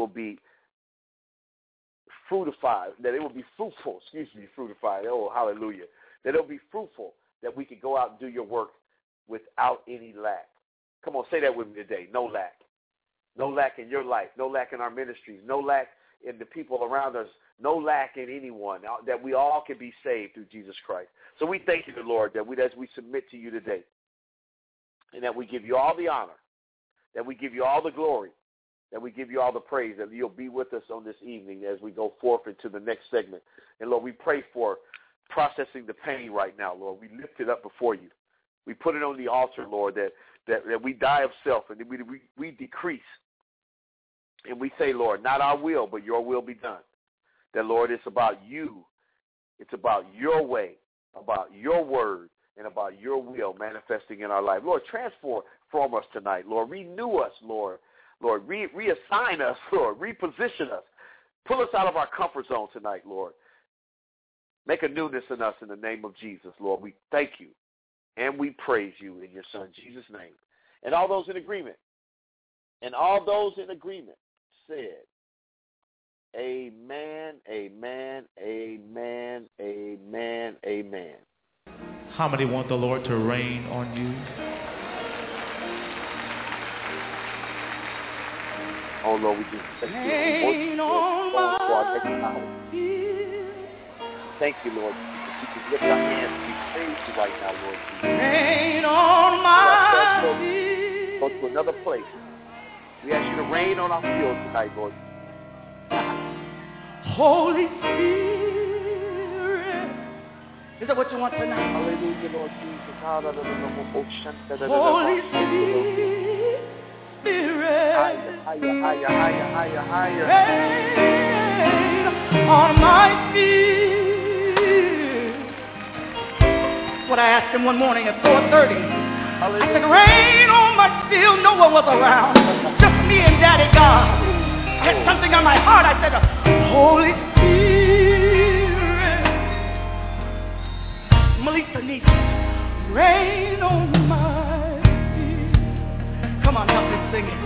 fruitified, that it will be fruitful, fruitified, oh, hallelujah, that it will be fruitful, that we can go out and do your work without any lack. Come on, say that with me today. No lack. No lack in your life. No lack in our ministries. No lack in the people around us. No lack in anyone. That we all can be saved through Jesus Christ. So we thank you, Lord, that as we submit to you today, and that we give you all the honor, that we give you all the glory, that we give you all the praise, that you'll be with us on this evening as we go forth into the next segment. And, Lord, we pray for processing the pain right now, Lord. We lift it up before you. We put it on the altar, Lord, that we die of self and we decrease. And we say, Lord, not our will, but your will be done. That, Lord, it's about you. It's about your way, about your word, and about your will manifesting in our life. Lord, transform us tonight, Lord. Renew us, Lord. Lord, reassign us, Lord. Reposition us. Pull us out of our comfort zone tonight, Lord. Make a newness in us in the name of Jesus, Lord. We thank you and we praise you in your Son, Jesus' name. And all those in agreement, said, amen, amen, amen, amen, amen. How many want the Lord to reign on you? Oh, Lord, we just thank you. Thank you, Lord. We just lift our hands and we praise you right now, Lord Jesus. Rain on my feet. Go to another place. We ask you to rain on our fields tonight, Lord. Holy Spirit. Is that what you want tonight? Hallelujah, Lord Jesus. Holy Spirit. Higher. Rain on my feet. What I asked him one morning at 4:30. I said, rain on my field. No one was around. Just me and Daddy God. I had something on my heart. I said, Holy Spirit. Melissa needs rain on my feet. Come on, help me sing it.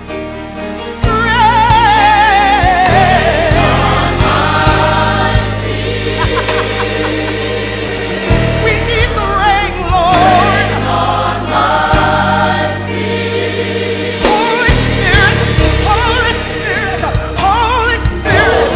Rain on my feet. We need the rain, Lord. Rain on my feet. Holy Spirit, Holy Spirit, Holy Spirit.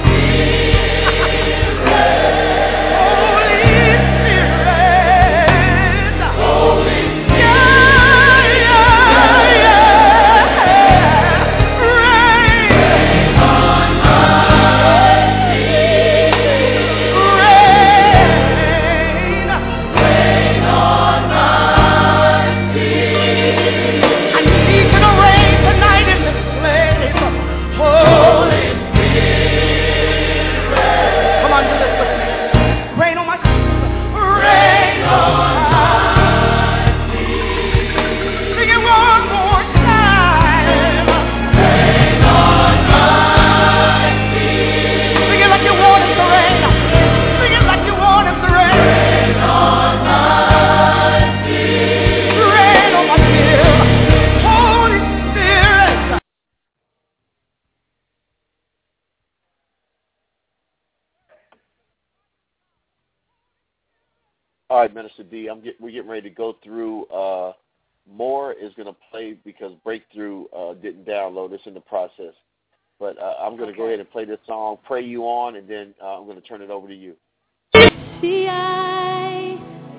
All right, Minister D, we're getting ready to go through. More is going to play because Breakthrough didn't download. It's in the process. But I'm going to go ahead and play this song, Pray You On, and then I'm going to turn it over to you. See, I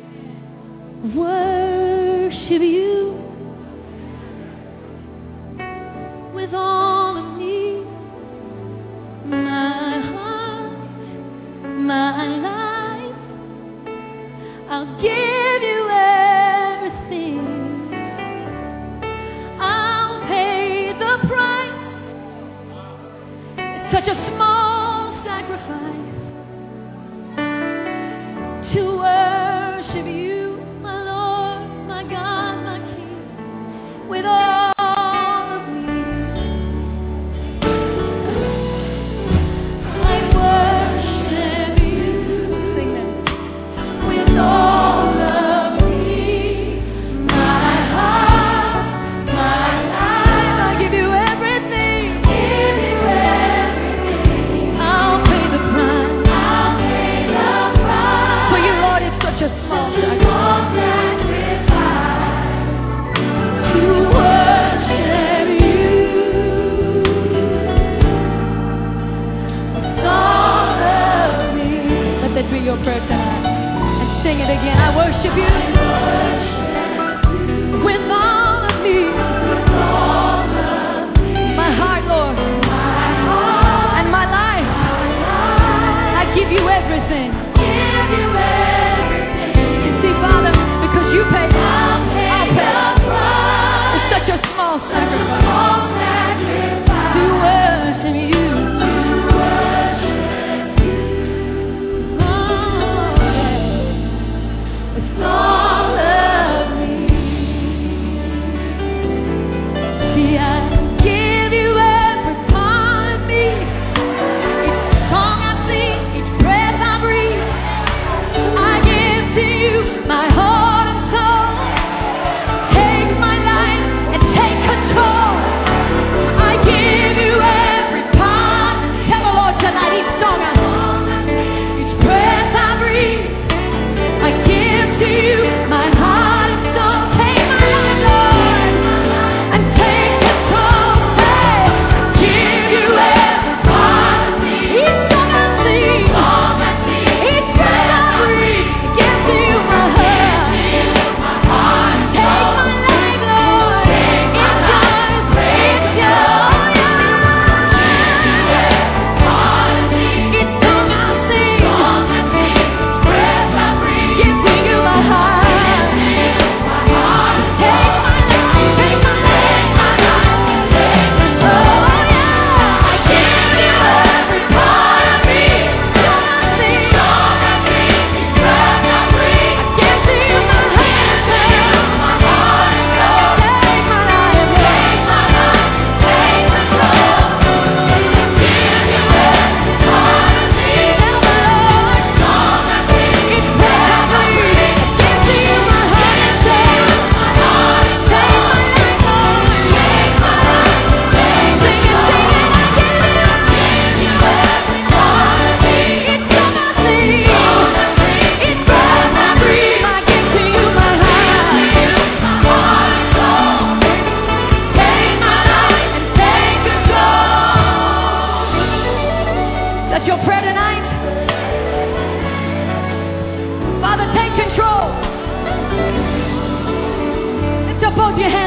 worship you with all of me, my heart, my life. I'll give you everything. I'll pay the price. It's such a small sacrifice to worship you.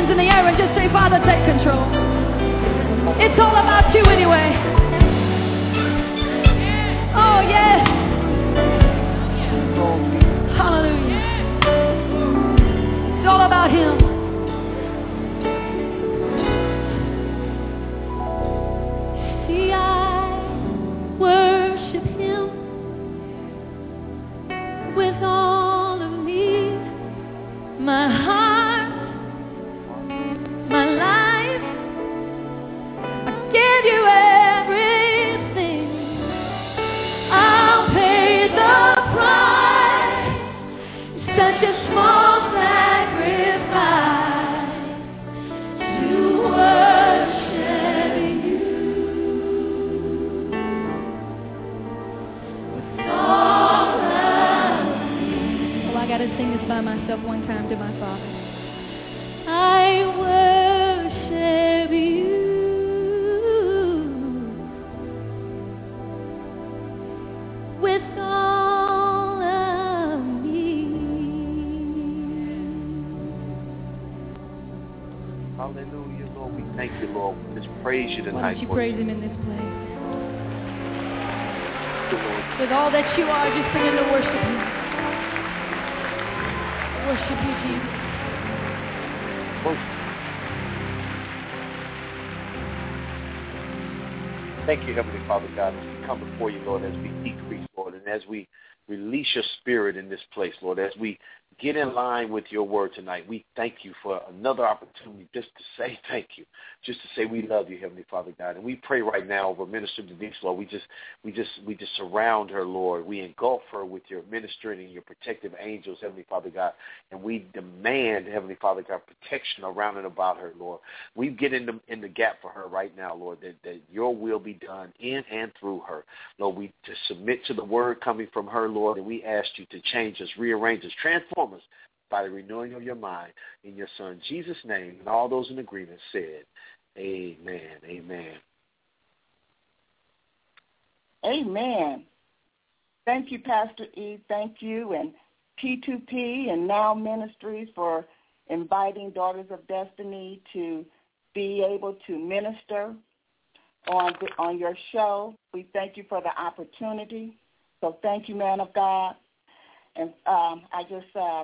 in the air and just say, Father, take control. It's all about you anyway. Oh, yes. Hallelujah. It's all about him. See, I worship him with all of me, my heart, my life. I give you everything. I'll pay the price. It's such a small sacrifice to worship you with all of me. Oh, I gotta sing this by myself one time to my Father. I worship you with all of me. Hallelujah, Lord. We thank you, Lord. We just praise you Why tonight. don't you Lord. praise him in this place? Thank you, Lord. With all that you are, just begin to worship him. Worship you, Jesus. Thank you, Heavenly Father God, as we come before you, Lord, as we decrease, Lord, and as we release your spirit in this place, Lord, as we get in line with your word tonight. We thank you for another opportunity just to say thank you, just to say we love you, Heavenly Father God. And we pray right now over Minister Denise, Lord. We just surround her, Lord. We engulf her with your ministering and your protective angels, Heavenly Father God. And we demand, Heavenly Father God, protection around and about her, Lord. We get in the gap for her right now, Lord, that your will be done in and through her. Lord, we to submit to the word coming from her, Lord, and we ask you to change us, rearrange us, transform us by the renewing of your mind. In your Son, Jesus' name, and all those in agreement said, amen, amen. Amen. Thank you, Pastor E. Thank you, and P2P and Now Ministries for inviting Daughters of Destiny to be able to minister on your show. We thank you for the opportunity. So thank you, man of God. And I just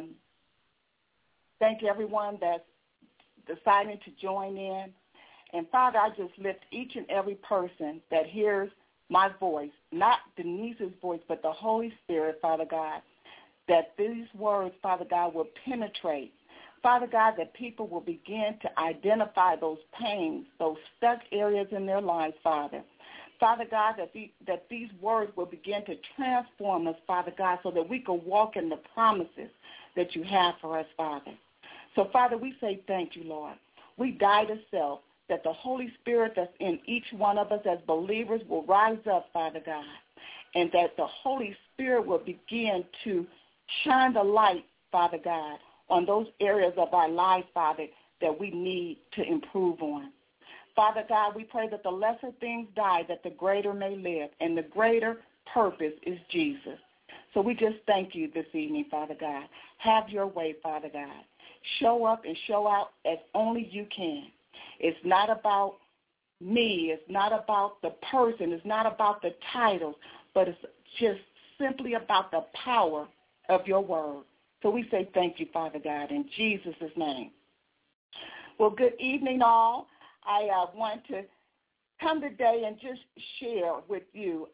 thank everyone that's deciding to join in. And, Father, I just lift each and every person that hears my voice, not Denise's voice, but the Holy Spirit, Father God, that these words, Father God, will penetrate. Father God, that people will begin to identify those pains, those stuck areas in their lives, Father. Father God, that these words will begin to transform us, Father God, so that we can walk in the promises that you have for us, Father. So, Father, we say thank you, Lord. We die to self, that the Holy Spirit that's in each one of us as believers will rise up, Father God, and that the Holy Spirit will begin to shine the light, Father God, on those areas of our life, Father, that we need to improve on. Father God, we pray that the lesser things die, that the greater may live, and the greater purpose is Jesus. So we just thank you this evening, Father God. Have your way, Father God. Show up and show out as only you can. It's not about me. It's not about the person. It's not about the title, but it's just simply about the power of your word. So we say thank you, Father God, in Jesus' name. Well, good evening, all. I want to come today and just share with you.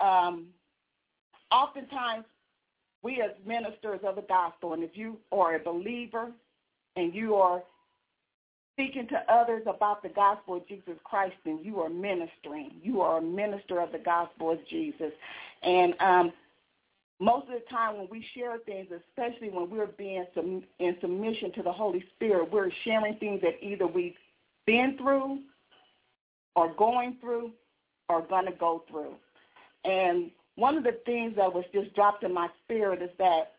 Oftentimes, we as ministers of the gospel, and if you are a believer and you are speaking to others about the gospel of Jesus Christ, then you are ministering. You are a minister of the gospel of Jesus. And most of the time when we share things, especially when we're being in submission to the Holy Spirit, we're sharing things that either we've been through or going through or going to go through. And one of the things that was just dropped in my spirit is that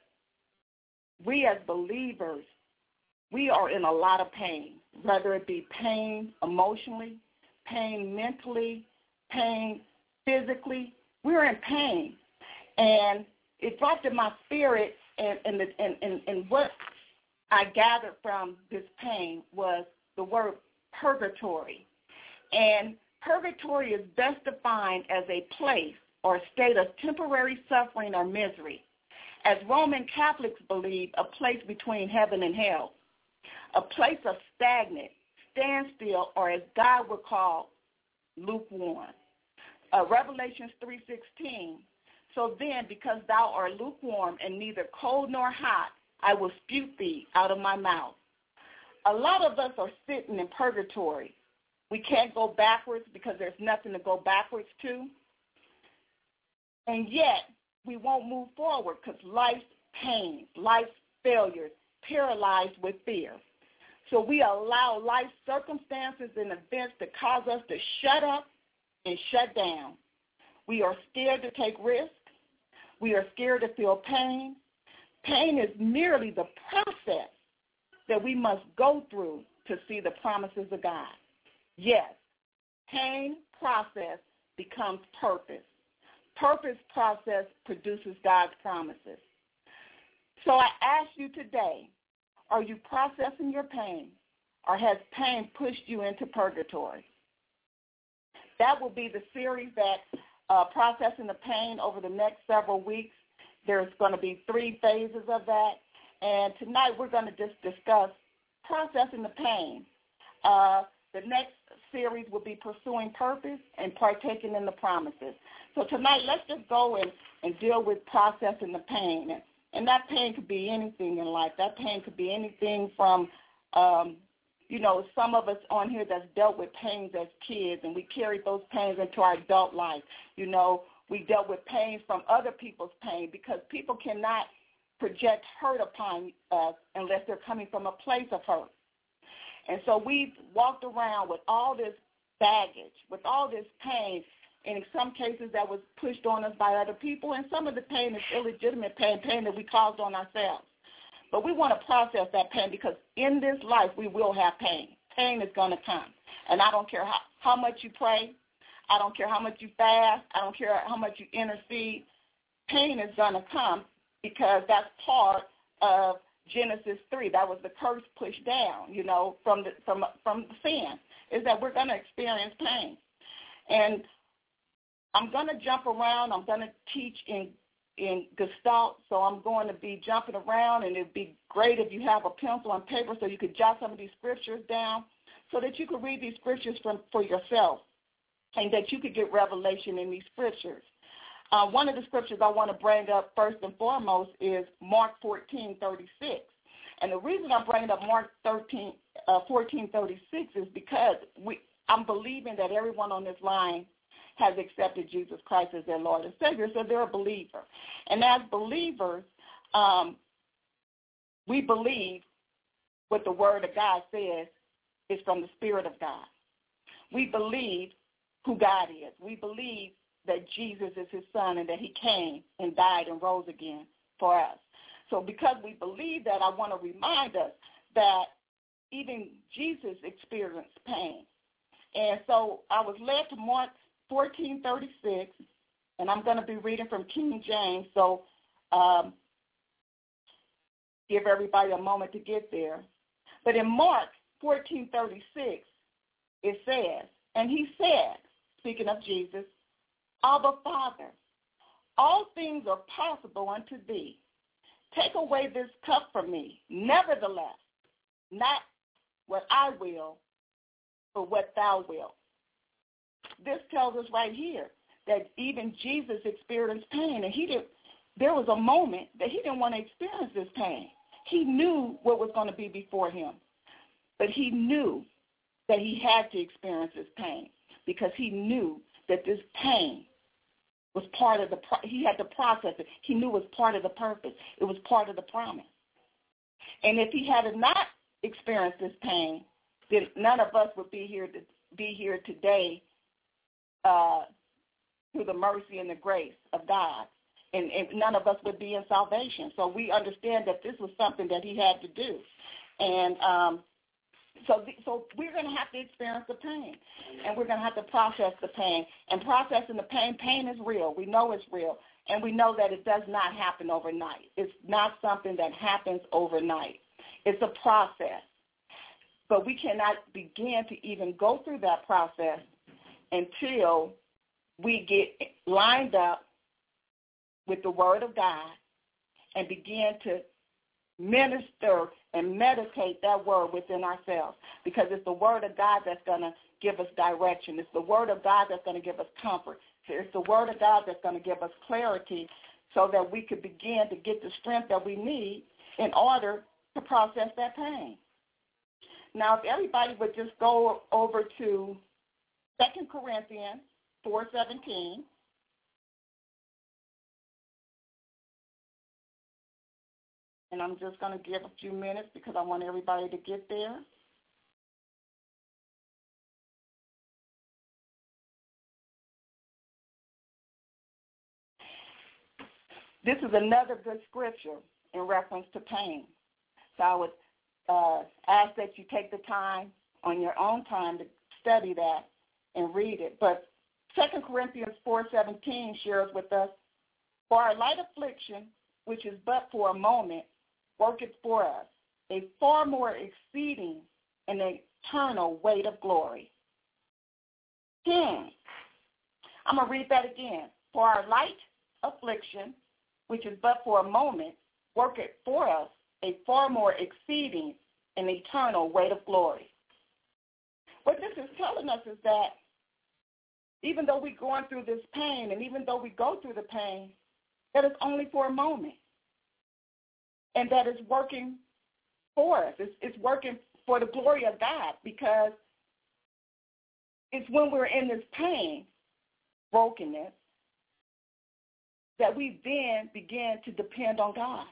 we as believers, we are in a lot of pain, whether it be pain emotionally, pain mentally, pain physically. We're in pain. And it dropped in my spirit, and what I gathered from this pain was the word purgatory. And purgatory is best defined as a place or state of temporary suffering or misery. As Roman Catholics believe, a place between heaven and hell, a place of stagnant, standstill, or as God would call, lukewarm. Revelations 3:16, so then, because thou art lukewarm and neither cold nor hot, I will spew thee out of my mouth. A lot of us are sitting in purgatory. We can't go backwards because there's nothing to go backwards to. And yet, we won't move forward because life's pain, life's failures, paralyzed with fear. So we allow life circumstances and events to cause us to shut up and shut down. We are scared to take risks. We are scared to feel pain. Pain is merely the process that we must go through to see the promises of God. Yes, pain process becomes purpose. Purpose process produces God's promises. So I ask you today, are you processing your pain, or has pain pushed you into purgatory? That will be the series that processing the pain over the next several weeks. There's going to be 3 phases of that. And tonight we're going to just discuss processing the pain. The next series will be pursuing purpose and partaking in the promises. So tonight let's just go and deal with processing the pain. And that pain could be anything in life. That pain could be anything from, some of us on here that's dealt with pains as kids, and we carried those pains into our adult life. We dealt with pains from other people's pain because people cannot project hurt upon us unless they're coming from a place of hurt. And so we've walked around with all this baggage, with all this pain, and in some cases that was pushed on us by other people, and some of the pain is illegitimate pain that we caused on ourselves. But we want to process that pain because in this life we will have pain. Pain is going to come. And I don't care how much you pray. I don't care how much you fast. I don't care how much you intercede. Pain is going to come because that's part of Genesis 3. That was the curse pushed down, from the sin, is that we're going to experience pain. And I'm going to jump around. I'm going to teach in Gestalt, so I'm going to be jumping around, and it would be great if you have a pencil and paper so you could jot some of these scriptures down so that you could read these scriptures for yourself and that you could get revelation in these scriptures. One of the scriptures I want to bring up first and foremost is Mark 14:36. And the reason I'm bringing up Mark 14:36 is because I'm believing that everyone on this line has accepted Jesus Christ as their Lord and Savior, so they're a believer. And as believers, we believe what the Word of God says is from the Spirit of God. We believe who God is. We believe that Jesus is his Son and that he came and died and rose again for us. So because we believe that, I want to remind us that even Jesus experienced pain. And so I was led to Mark 14:36, and I'm going to be reading from King James, so give everybody a moment to get there. But in Mark 14:36, it says, and he said, speaking of Jesus, Abba, Father, all things are possible unto thee. Take away this cup from me. Nevertheless, not what I will, but what thou wilt. This tells us right here that even Jesus experienced pain, and there was a moment that he didn't want to experience this pain. He knew what was going to be before him, but he knew that he had to experience this pain because he knew that this pain was part of he had to process it. He knew it was part of the purpose. It was part of the promise. And if he had not experienced this pain, then none of us would be here today through the mercy and the grace of God. And none of us would be in salvation. So we understand that this was something that he had to do. And so we're going to have to experience the pain, and we're going to have to process the pain. And processing the pain is real. We know it's real, and we know that it does not happen overnight. It's not something that happens overnight. It's a process. But we cannot begin to even go through that process until we get lined up with the Word of God and begin to minister and meditate that Word within ourselves, because it's the Word of God that's going to give us direction. It's the Word of God that's going to give us comfort. It's the Word of God that's going to give us clarity so that we could begin to get the strength that we need in order to process that pain. Now, if everybody would just go over to 2 Corinthians 4:17. And I'm just going to give a few minutes because I want everybody to get there. This is another good scripture in reference to pain. So I would ask that you take the time on your own time to study that and read it. But 2 Corinthians 4:17 shares with us, "For our light affliction, which is but for a moment, worketh for us a far more exceeding and eternal weight of glory." I'm going to read that again. "For our light affliction, which is but for a moment, worketh for us a far more exceeding and eternal weight of glory." What this is telling us is that even though we're going through this pain, and even though we go through the pain, that it's only for a moment. And that it's working for us. It's working for the glory of God, because it's when we're in this pain, brokenness, that we then begin to depend on God.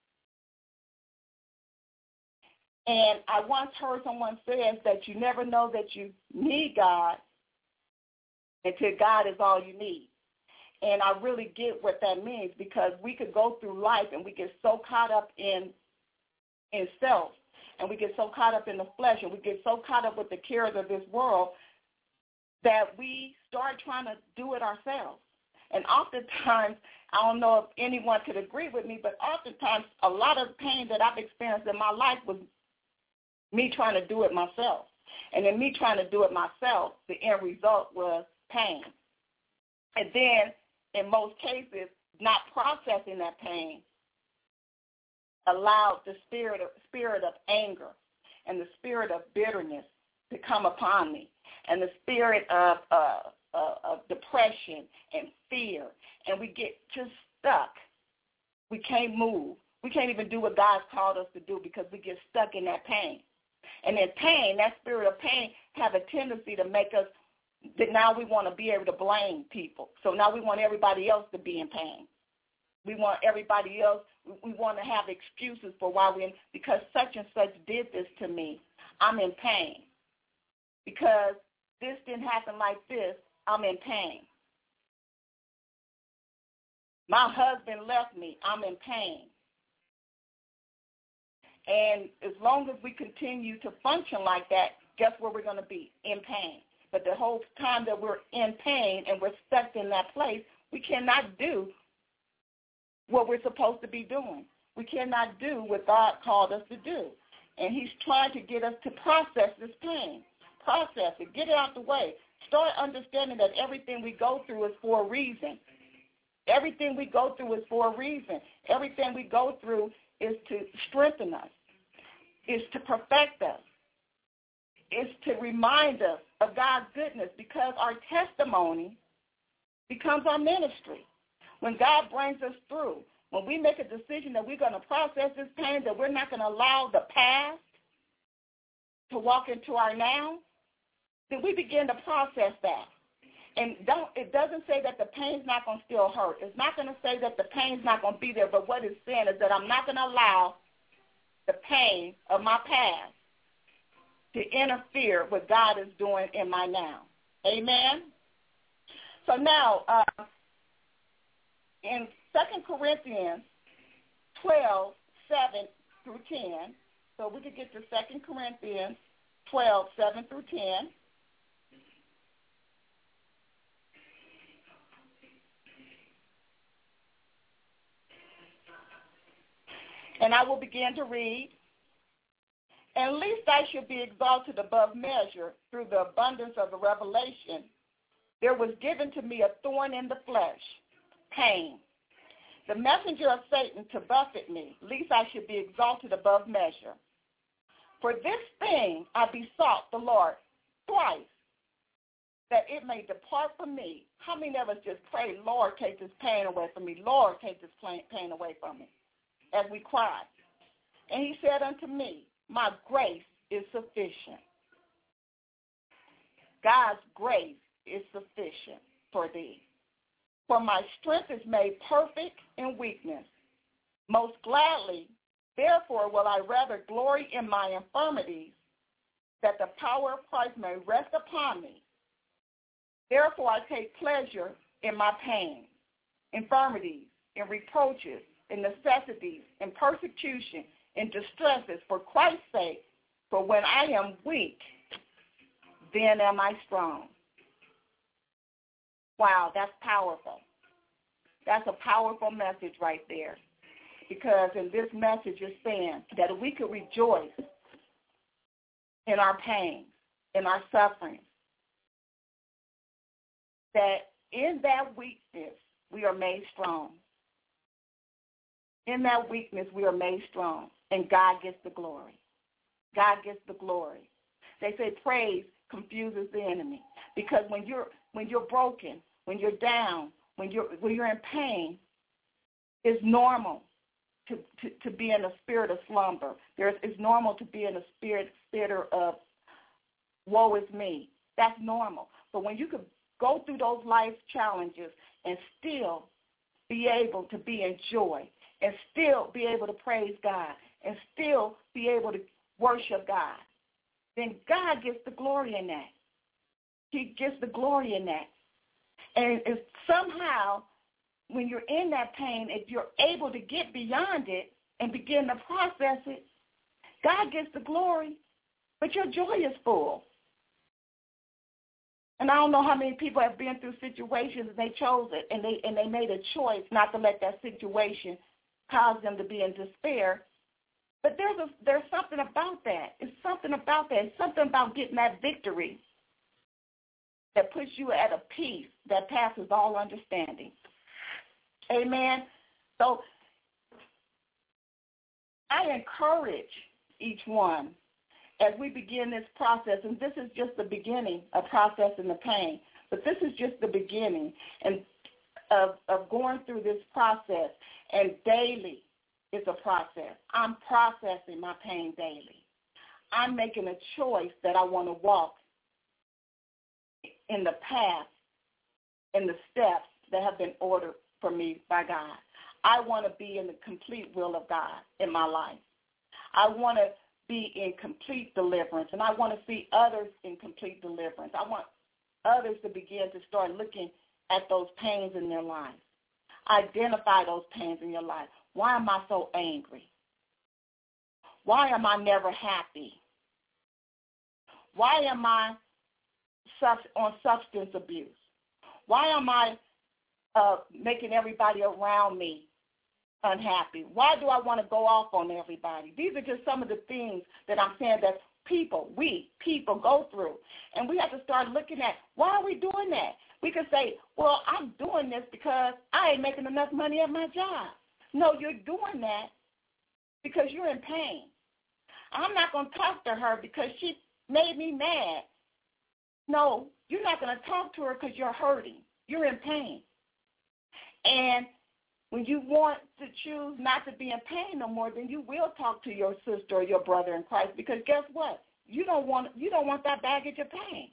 And I once heard someone say that you never know that you need God until God is all you need. And I really get what that means, because we could go through life and we get so caught up in self, and we get so caught up in the flesh, and we get so caught up with the cares of this world that we start trying to do it ourselves. And oftentimes, I don't know if anyone could agree with me, but oftentimes a lot of pain that I've experienced in my life was me trying to do it myself. And in me trying to do it myself, the end result was pain. And then, in most cases, not processing that pain allowed the spirit of anger and the spirit of bitterness to come upon me, and the spirit of depression and fear, and we get just stuck. We can't move. We can't even do what God's called us to do because we get stuck in that pain. And in pain, that spirit of pain have a tendency to make us, that now we want to be able to blame people. So now we want everybody else to be in pain. We want everybody else, we want to have excuses for why because such and such did this to me, I'm in pain. Because this didn't happen like this, I'm in pain. My husband left me, I'm in pain. And as long as we continue to function like that, guess where we're going to be? In pain. But the whole time that we're in pain and we're stuck in that place, we cannot do what we're supposed to be doing. We cannot do what God called us to do. And he's trying to get us to process this pain. Process it. Get it out the way. Start understanding that everything we go through is for a reason. Everything we go through is for a reason. Everything we go through is to strengthen us, is to perfect us, is to remind us of God's goodness, because our testimony becomes our ministry. When God brings us through, when we make a decision that we're going to process this pain, that we're not going to allow the past to walk into our now, then we begin to process that. And it doesn't say that the pain's not going to still hurt. It's not going to say that the pain's not going to be there, but what it's saying is that I'm not going to allow the pain of my past to interfere with what God is doing in my now. Amen? So now, in 2 Corinthians 12, 7 through 10, so we could get to 2 Corinthians 12, 7 through 10. And I will begin to read. And least I should be exalted above measure through the abundance of the revelation. There was given to me a thorn in the flesh, pain, the messenger of Satan to buffet me, lest I should be exalted above measure. For this thing I besought the Lord twice, that it may depart from me. How many of us just pray, Lord, take this pain away from me. Lord, take this pain away from me, as we cry. And he said unto me, my grace is sufficient. God's grace is sufficient for thee. For my strength is made perfect in weakness. Most gladly, therefore, will I rather glory in my infirmities, that the power of Christ may rest upon me. Therefore, I take pleasure in my pain, infirmities, in reproaches, in necessities, in persecution, in distresses, for Christ's sake. For when I am weak, then am I strong. Wow, that's powerful. That's a powerful message right there. Because in this message it's saying that we could rejoice in our pain, in our suffering, that in that weakness we are made strong. In that weakness we are made strong, and God gets the glory. God gets the glory. They say praise confuses the enemy, because when you're broken, when you're down, when you're in pain, it's normal to be in a spirit of slumber. It's normal to be in a spirit of woe is me. That's normal. But when you could go through those life challenges and still be able to be in joy, and still be able to praise God, and still be able to worship God, then God gets the glory in that. He gets the glory in that. And if somehow, when you're in that pain, if you're able to get beyond it and begin to process it, God gets the glory, but your joy is full. And I don't know how many people have been through situations and they chose it, and they made a choice not to let that situation cause them to be in despair. But there's something about that. It's something about that. It's something about getting that victory that puts you at a peace that passes all understanding. Amen. So I encourage each one as we begin this process, and this is just the beginning of processing the pain, but this is just the beginning and of going through this process, and daily is a process. I'm processing my pain daily. I'm making a choice that I want to walk in the path, in the steps that have been ordered for me by God. I want to be in the complete will of God in my life. I want to be in complete deliverance, and I want to see others in complete deliverance. I want others to begin to start looking at those pains in their lives. Identify those pains in your life. Why am I so angry? Why am I never happy? Why am I on substance abuse? Why am I making everybody around me unhappy? Why do I want to go off on everybody? These are just some of the things that I'm saying that we people go through. And we have to start looking at, why are we doing that? We could say, well, I'm doing this because I ain't making enough money at my job. No, you're doing that because you're in pain. I'm not going to talk to her because she made me mad. No, you're not going to talk to her because you're hurting. You're in pain. And when you want to choose not to be in pain no more, then you will talk to your sister or your brother in Christ, because guess what? You don't want that baggage of pain.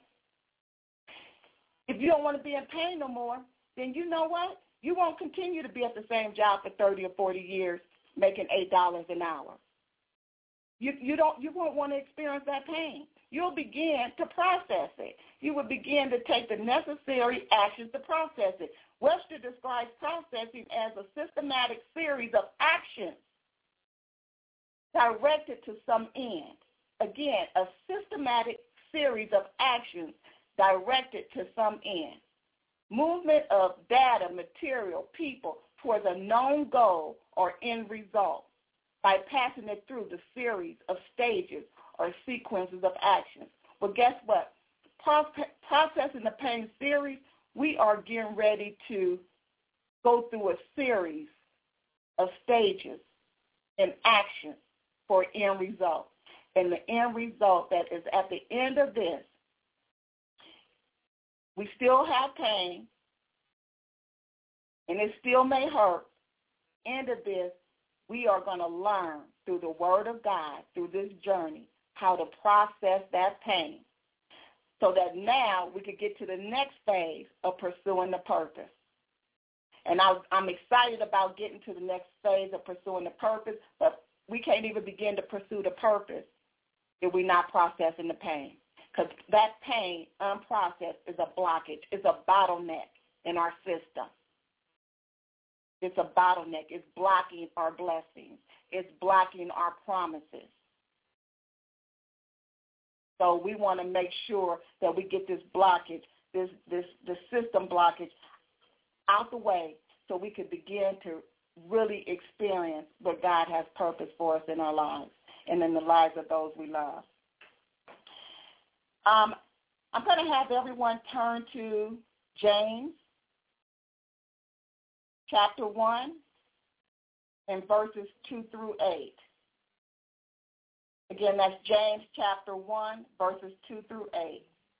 If you don't want to be in pain no more, then you know what? You won't continue to be at the same job for 30 or 40 years making $8 an hour. You won't want to experience that pain. You'll begin to process it. You will begin to take the necessary actions to process it. Webster describes processing as a systematic series of actions directed to some end. Again, a systematic series of actions directed to some end. Movement of data, material, people towards a known goal or end result by passing it through the series of stages or sequences of actions. Well, guess what? Processing the Pain series, we are getting ready to go through a series of stages and actions for end result. And the end result that is at the end of this, we still have pain, and it still may hurt. End of this, we are going to learn through the Word of God, through this journey, how to process that pain so that now we could get to the next phase of pursuing the purpose. And I'm excited about getting to the next phase of pursuing the purpose, but we can't even begin to pursue the purpose if we're not processing the pain. Because that pain, unprocessed, is a blockage. It's a bottleneck in our system. It's a bottleneck. It's blocking our blessings. It's blocking our promises. So we want to make sure that we get this blockage, the system blockage, out the way so we can begin to really experience what God has purpose for us in our lives and in the lives of those we love. I'm going to have everyone turn to James chapter 1 and verses 2 through 8. Again, that's James chapter 1, verses 2 through 8.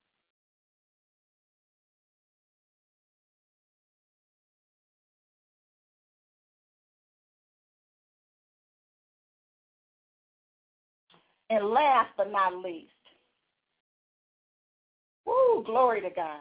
And last but not least, glory to God.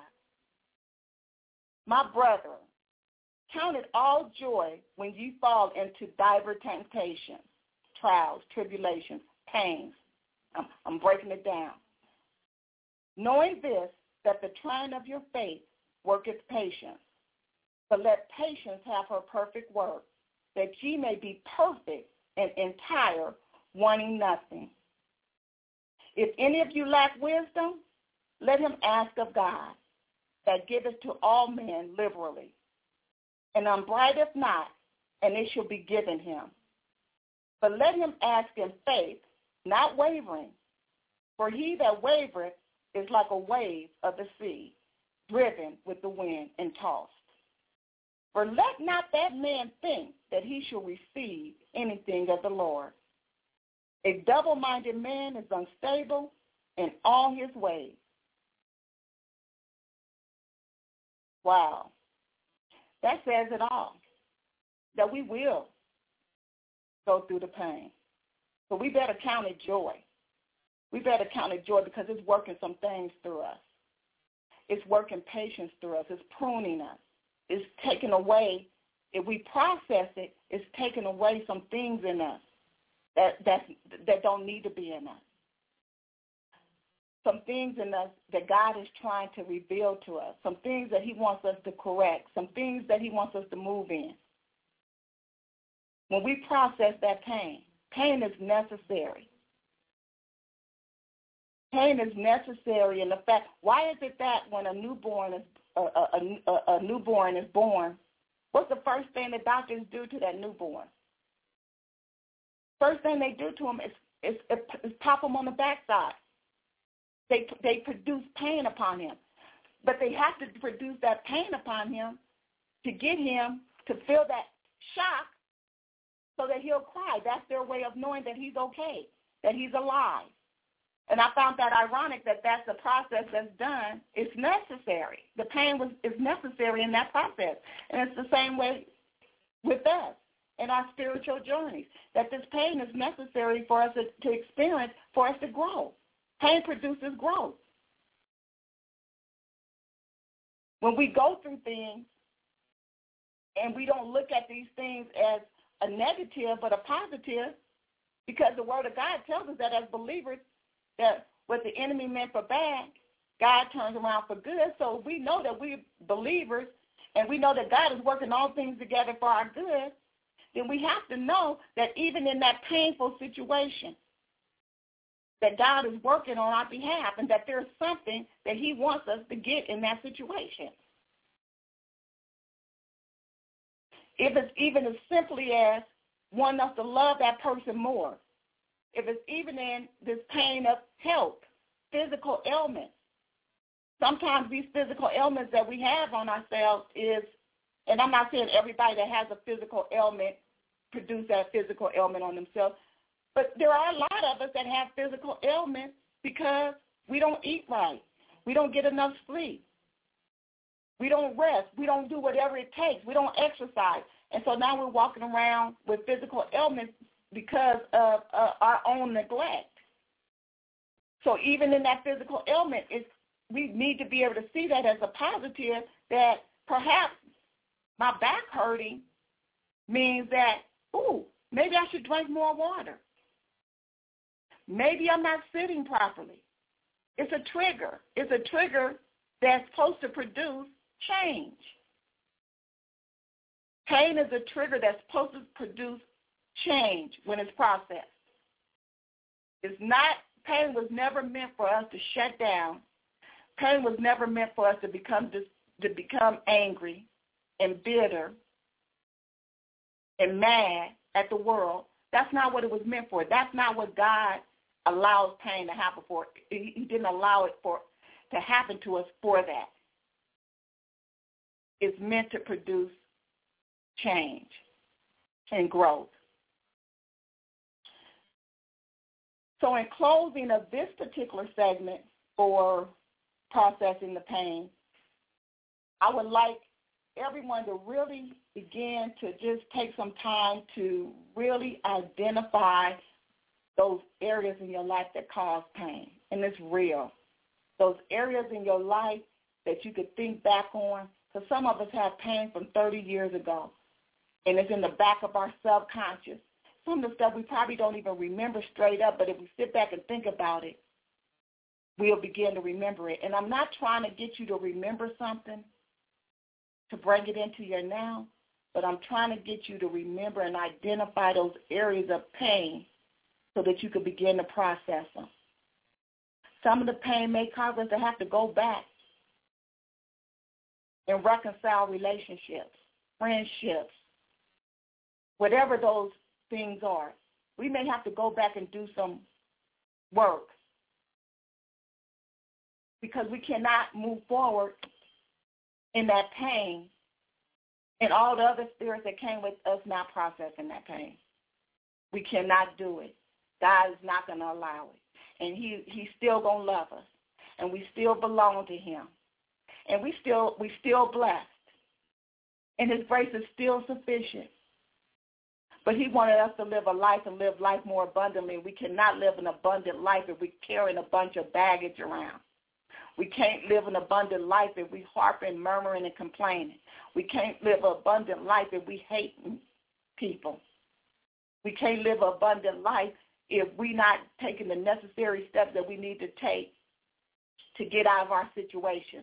My brethren, count it all joy when you fall into diverse temptations, trials, tribulations, pains. I'm breaking it down. Knowing this, that the trying of your faith worketh patience. But let patience have her perfect work, that ye may be perfect and entire, wanting nothing. If any of you lack wisdom, let him ask of God, that giveth to all men liberally, and upbraideth not, and it shall be given him. But let him ask in faith, not wavering. For he that wavereth is like a wave of the sea, driven with the wind and tossed. For let not that man think that he shall receive anything of the Lord. A double-minded man is unstable in all his ways. Wow. That says it all, that we will go through the pain. But we better count it joy. We better count it joy because it's working some things through us. It's working patience through us. It's pruning us. It's taking away, if we process it, it's taking away some things in us that don't need to be in us. Some things in us that God is trying to reveal to us, some things that he wants us to correct, some things that he wants us to move in. When we process that pain is necessary. Pain is necessary in the fact, why is it that when a newborn is born, what's the first thing the doctors do to that newborn? First thing they do to him is pop him on the backside. They produce pain upon him. But they have to produce that pain upon him to get him to feel that shock so that he'll cry. That's their way of knowing that he's okay, that he's alive. And I found that ironic that that's a process that's done. It's necessary. The pain is necessary in that process. And it's the same way with us in our spiritual journeys, that this pain is necessary for us to experience, for us to grow. Pain produces growth. When we go through things and we don't look at these things as a negative but a positive, because the Word of God tells us that as believers, that what the enemy meant for bad, God turns around for good. So we know that we're believers and we know that God is working all things together for our good, then we have to know that even in that painful situation, that God is working on our behalf and that there's something that he wants us to get in that situation. If it's even as simply as wanting us to love that person more, if it's even in this pain of health, physical ailments. Sometimes these physical ailments that we have on ourselves is, and I'm not saying everybody that has a physical ailment produce that physical ailment on themselves, but there are a lot of us that have physical ailments because we don't eat right. We don't get enough sleep. We don't rest. We don't do whatever it takes. We don't exercise. And so now we're walking around with physical ailments because of our own neglect. So even in that physical ailment, we need to be able to see that as a positive, that perhaps my back hurting means that, maybe I should drink more water. Maybe I'm not sitting properly. It's a trigger. It's a trigger that's supposed to produce change. Pain is a trigger that's supposed to produce change when it's processed. Pain was never meant for us to shut down. Pain was never meant for us to become angry and bitter and mad at the world. That's not what it was meant for. That's not what God allows pain to happen for. He didn't allow it to happen to us for that. It's meant to produce change and growth. So in closing of this particular segment for processing the pain, I would like everyone to really begin to just take some time to really identify those areas in your life that cause pain. And it's real. Those areas in your life that you could think back on, because some of us have pain from 30 years ago, and it's in the back of our subconscious. Some of the stuff we probably don't even remember straight up, but if we sit back and think about it, we'll begin to remember it. And I'm not trying to get you to remember something to bring it into your now, but I'm trying to get you to remember and identify those areas of pain so that you can begin to process them. Some of the pain may cause us to have to go back and reconcile relationships, friendships, whatever those things are. We may have to go back and do some work because we cannot move forward in that pain and all the other spirits that came with us not processing that pain. We cannot do it. God is not going to allow it. And he's still going to love us. And we still belong to him. And we still blessed. And his grace is still sufficient. But he wanted us to live a life and live life more abundantly. We cannot live an abundant life if we're carrying a bunch of baggage around. We can't live an abundant life if we harping, murmuring, and complaining. We can't live an abundant life if we hating people. We can't live an abundant life if we're not taking the necessary steps that we need to take to get out of our situation.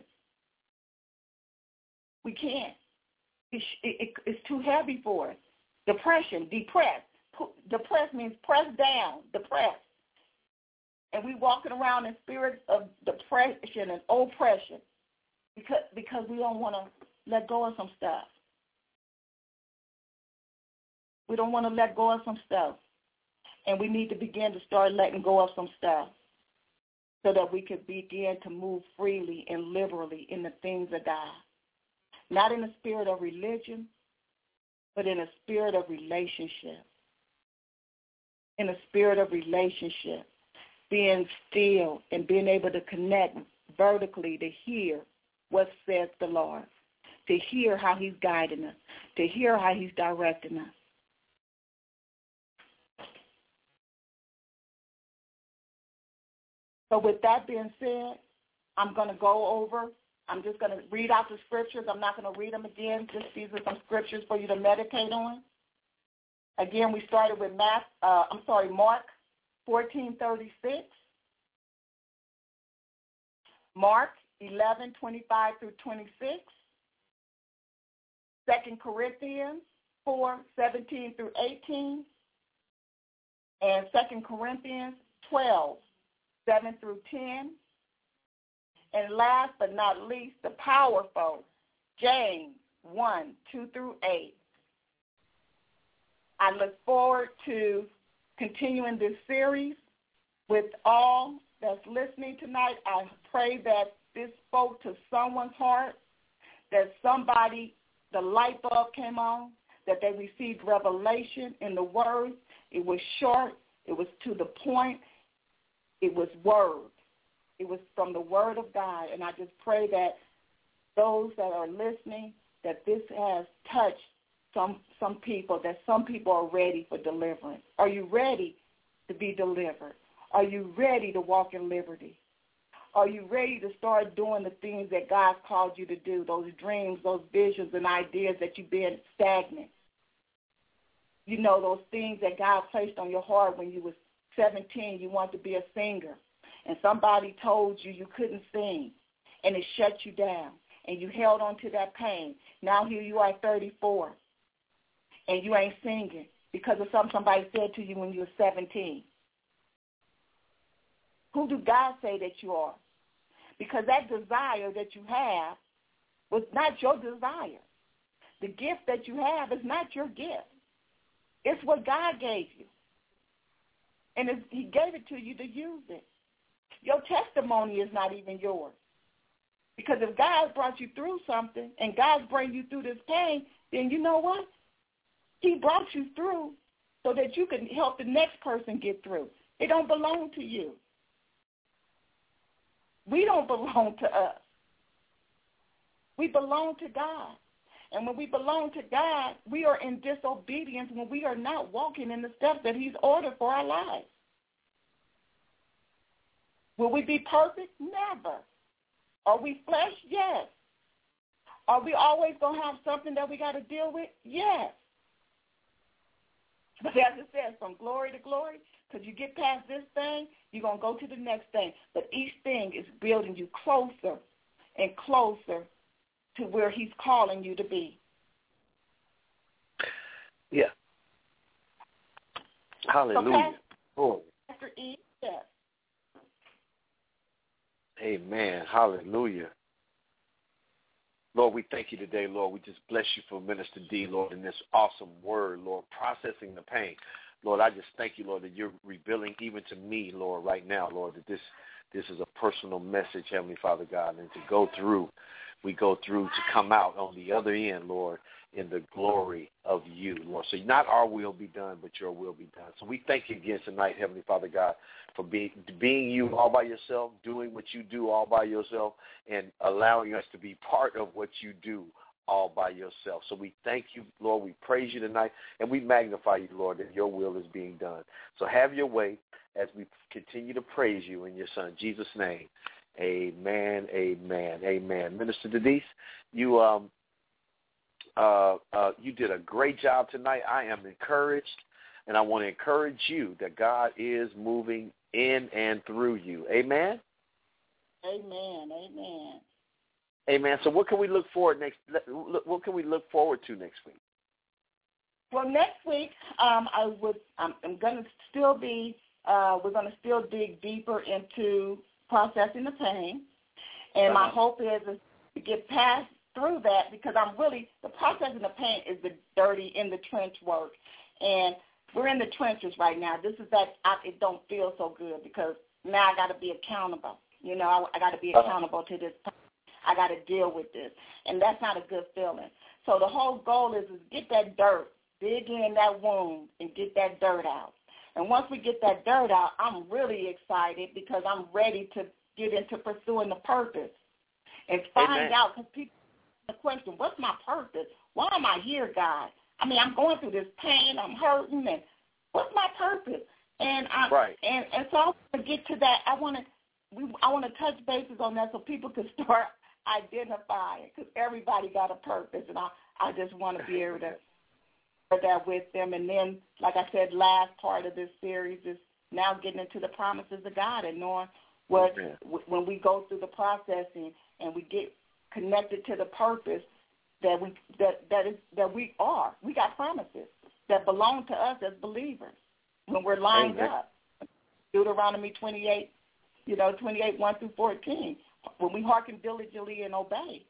We can't. It's too heavy for us. Depression, depressed. Depressed means pressed down, depressed. And we walking around in spirits of depression and oppression because we don't want to let go of some stuff. We don't want to let go of some stuff. And we need to begin to start letting go of some stuff so that we can begin to move freely and liberally in the things of God. Not in the spirit of religion, but in a spirit of relationship. In a spirit of relationship. Being still and being able to connect vertically to hear what says the Lord, to hear how he's guiding us, to hear how he's directing us. So with that being said, I'm going to I'm just going to read out the scriptures. I'm not going to read them again. Just these are some scriptures for you to meditate on. Again, we started with Mark 14:36, Mark 11:25 through 26, 2 Corinthians 4:17 through 18, and 2 Corinthians 12:7 through 10, and last but not least, the powerful James 1:2 through 8. I look forward to continuing this series with all that's listening tonight. I pray that this spoke to someone's heart, that somebody, the light bulb came on, that they received revelation in the word. It was short. It was to the point. It was word. It was from the word of God. And I just pray that those that are listening, that this has touched some people, that some people are ready for deliverance. Are you ready to be delivered? Are you ready to walk in liberty? Are you ready to start doing the things that God's called you to do, those dreams, those visions and ideas that you've been stagnant? You know, those things that God placed on your heart when you were 17, you wanted to be a singer, and somebody told you you couldn't sing, and it shut you down, and you held on to that pain. Now here you are at 34, and you ain't singing because of something somebody said to you when you were 17. Who do God say that you are? Because that desire that you have was not your desire. The gift that you have is not your gift. It's what God gave you. And he gave it to you to use it. Your testimony is not even yours. Because if God brought you through something and God's bringing you through this pain, then you know what? He brought you through so that you can help the next person get through. It don't belong to you. We don't belong to us. We belong to God. And when we belong to God, we are in disobedience when we are not walking in the steps that he's ordered for our lives. Will we be perfect? Never. Are we flesh? Yes. Are we always going to have something that we got to deal with? Yes. But as it says, from glory to glory, because you get past this thing, you're going to go to the next thing. But each thing is building you closer and closer to where he's calling you to be. Yeah. Hallelujah. So Pastor E, yes. Amen. Hallelujah. Lord, we thank you today, Lord. We just bless you for Minister D, Lord, in this awesome word, Lord, processing the pain. Lord, I just thank you, Lord, that you're revealing even to me, Lord, right now, Lord, that this is a personal message, Heavenly Father God, and to go through, we go through to come out on the other end, Lord, in the glory of you, Lord. So not our will be done, but your will be done. So we thank you again tonight, Heavenly Father God, for being you all by yourself, doing what you do all by yourself, and allowing us to be part of what you do all by yourself. So we thank you, Lord. We praise you tonight, and we magnify you, Lord, that your will is being done. So have your way as we continue to praise you in your Son, Jesus' name. Amen, amen, amen. Minister Denise, you did a great job tonight. I am encouraged, and I want to encourage you that God is moving in and through you. Amen? Amen, amen. Amen. So what can we look forward What can we look forward to next week? Well, next week I'm going to still be. We're going to still dig deeper into processing the pain, and my hope is to get past through that, because the processing the pain is the dirty in the trench work, and we're in the trenches right now. This is it don't feel so good because now I got to be accountable. You know, I got to be accountable to this. I got to deal with this, and that's not a good feeling. So the whole goal is get that dirt, dig in that wound, and get that dirt out. And once we get that dirt out, I'm really excited because I'm ready to get into pursuing the purpose and find out, because people ask the question, what's my purpose? Why am I here, God? I mean, I'm going through this pain, I'm hurting, and what's my purpose? And and so I want to get to that. I want to touch bases on that so people can start identifying, because everybody got a purpose, and I just want to be able to share that with them. And then, like I said, last part of this series is now getting into the promises of God and knowing what when we go through the processing and we get connected to the purpose that we got promises that belong to us as believers when we're lined up. Deuteronomy 28, 28, 1 through 14. When we hearken diligently and obey,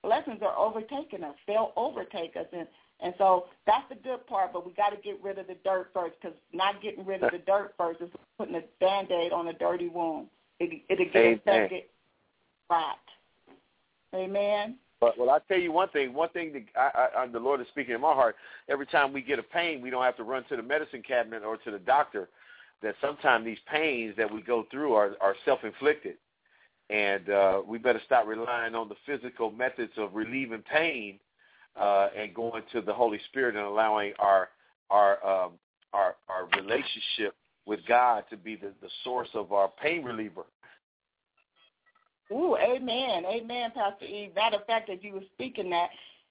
blessings are overtaking us. They'll overtake us. And so that's the good part, but we got to get rid of the dirt first, because not getting rid of the dirt first is putting a Band-Aid on a dirty wound. It'll get infected right. Amen. Well, I'll tell you one thing. One thing that the Lord is speaking in my heart. Every time we get a pain, we don't have to run to the medicine cabinet or to the doctor. That sometimes these pains that we go through are self-inflicted. And we better stop relying on the physical methods of relieving pain and going to the Holy Spirit and allowing our relationship with God to be the source of our pain reliever. Ooh, amen. Amen, Pastor Eve. Matter of fact, as you were speaking that,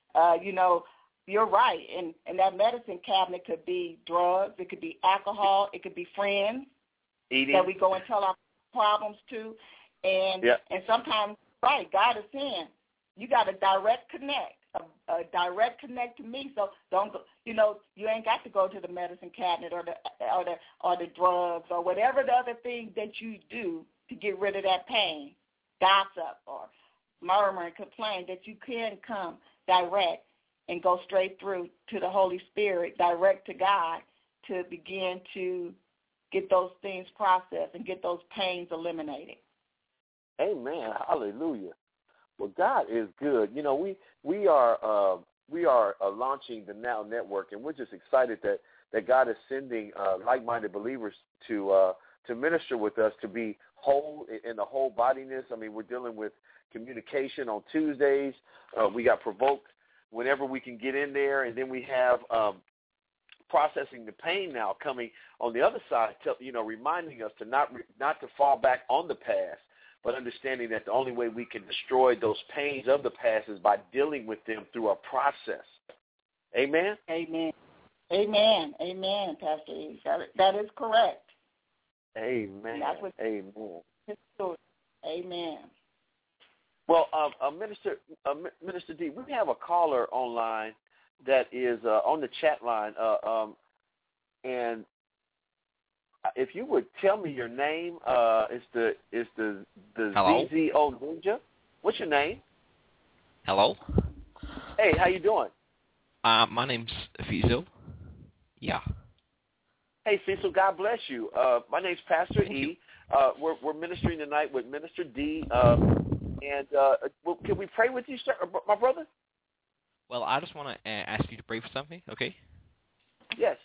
you're right. And that medicine cabinet could be drugs. It could be alcohol. It could be friends Eating. That we go and tell our problems to. And sometimes, right, God is saying, you got a direct connect, a direct connect to me. So don't go, you ain't got to go to the medicine cabinet or the drugs or whatever the other thing that you do to get rid of that pain, gossip or murmur and complain, that you can come direct and go straight through to the Holy Spirit, direct to God, to begin to get those things processed and get those pains eliminated. Amen. Hallelujah. Well, God is good. We are launching the Now Network, and we're just excited that God is sending like-minded believers to minister with us, to be whole in the whole bodiness. I mean, we're dealing with communication on Tuesdays. We got Provoked whenever we can get in there, and then we have processing the pain now coming on the other side, reminding us to not to fall back on the past, but understanding that the only way we can destroy those pains of the past is by dealing with them through a process. Amen? Amen. Amen. Amen, Pastor E. That is correct. Amen. Amen. Amen. Well, Minister D, we have a caller online that is on the chat line, and if you would tell me your name, it's the Hello? ZZO Ninja. What's your name? Hello? Hey, how you doing? My name's Fizo. Yeah. Hey, Cecil, God bless you. My name's Pastor E. We're ministering tonight with Minister D. Can we pray with you, sir, my brother? Well, I just want to ask you to pray for something, okay? Yes.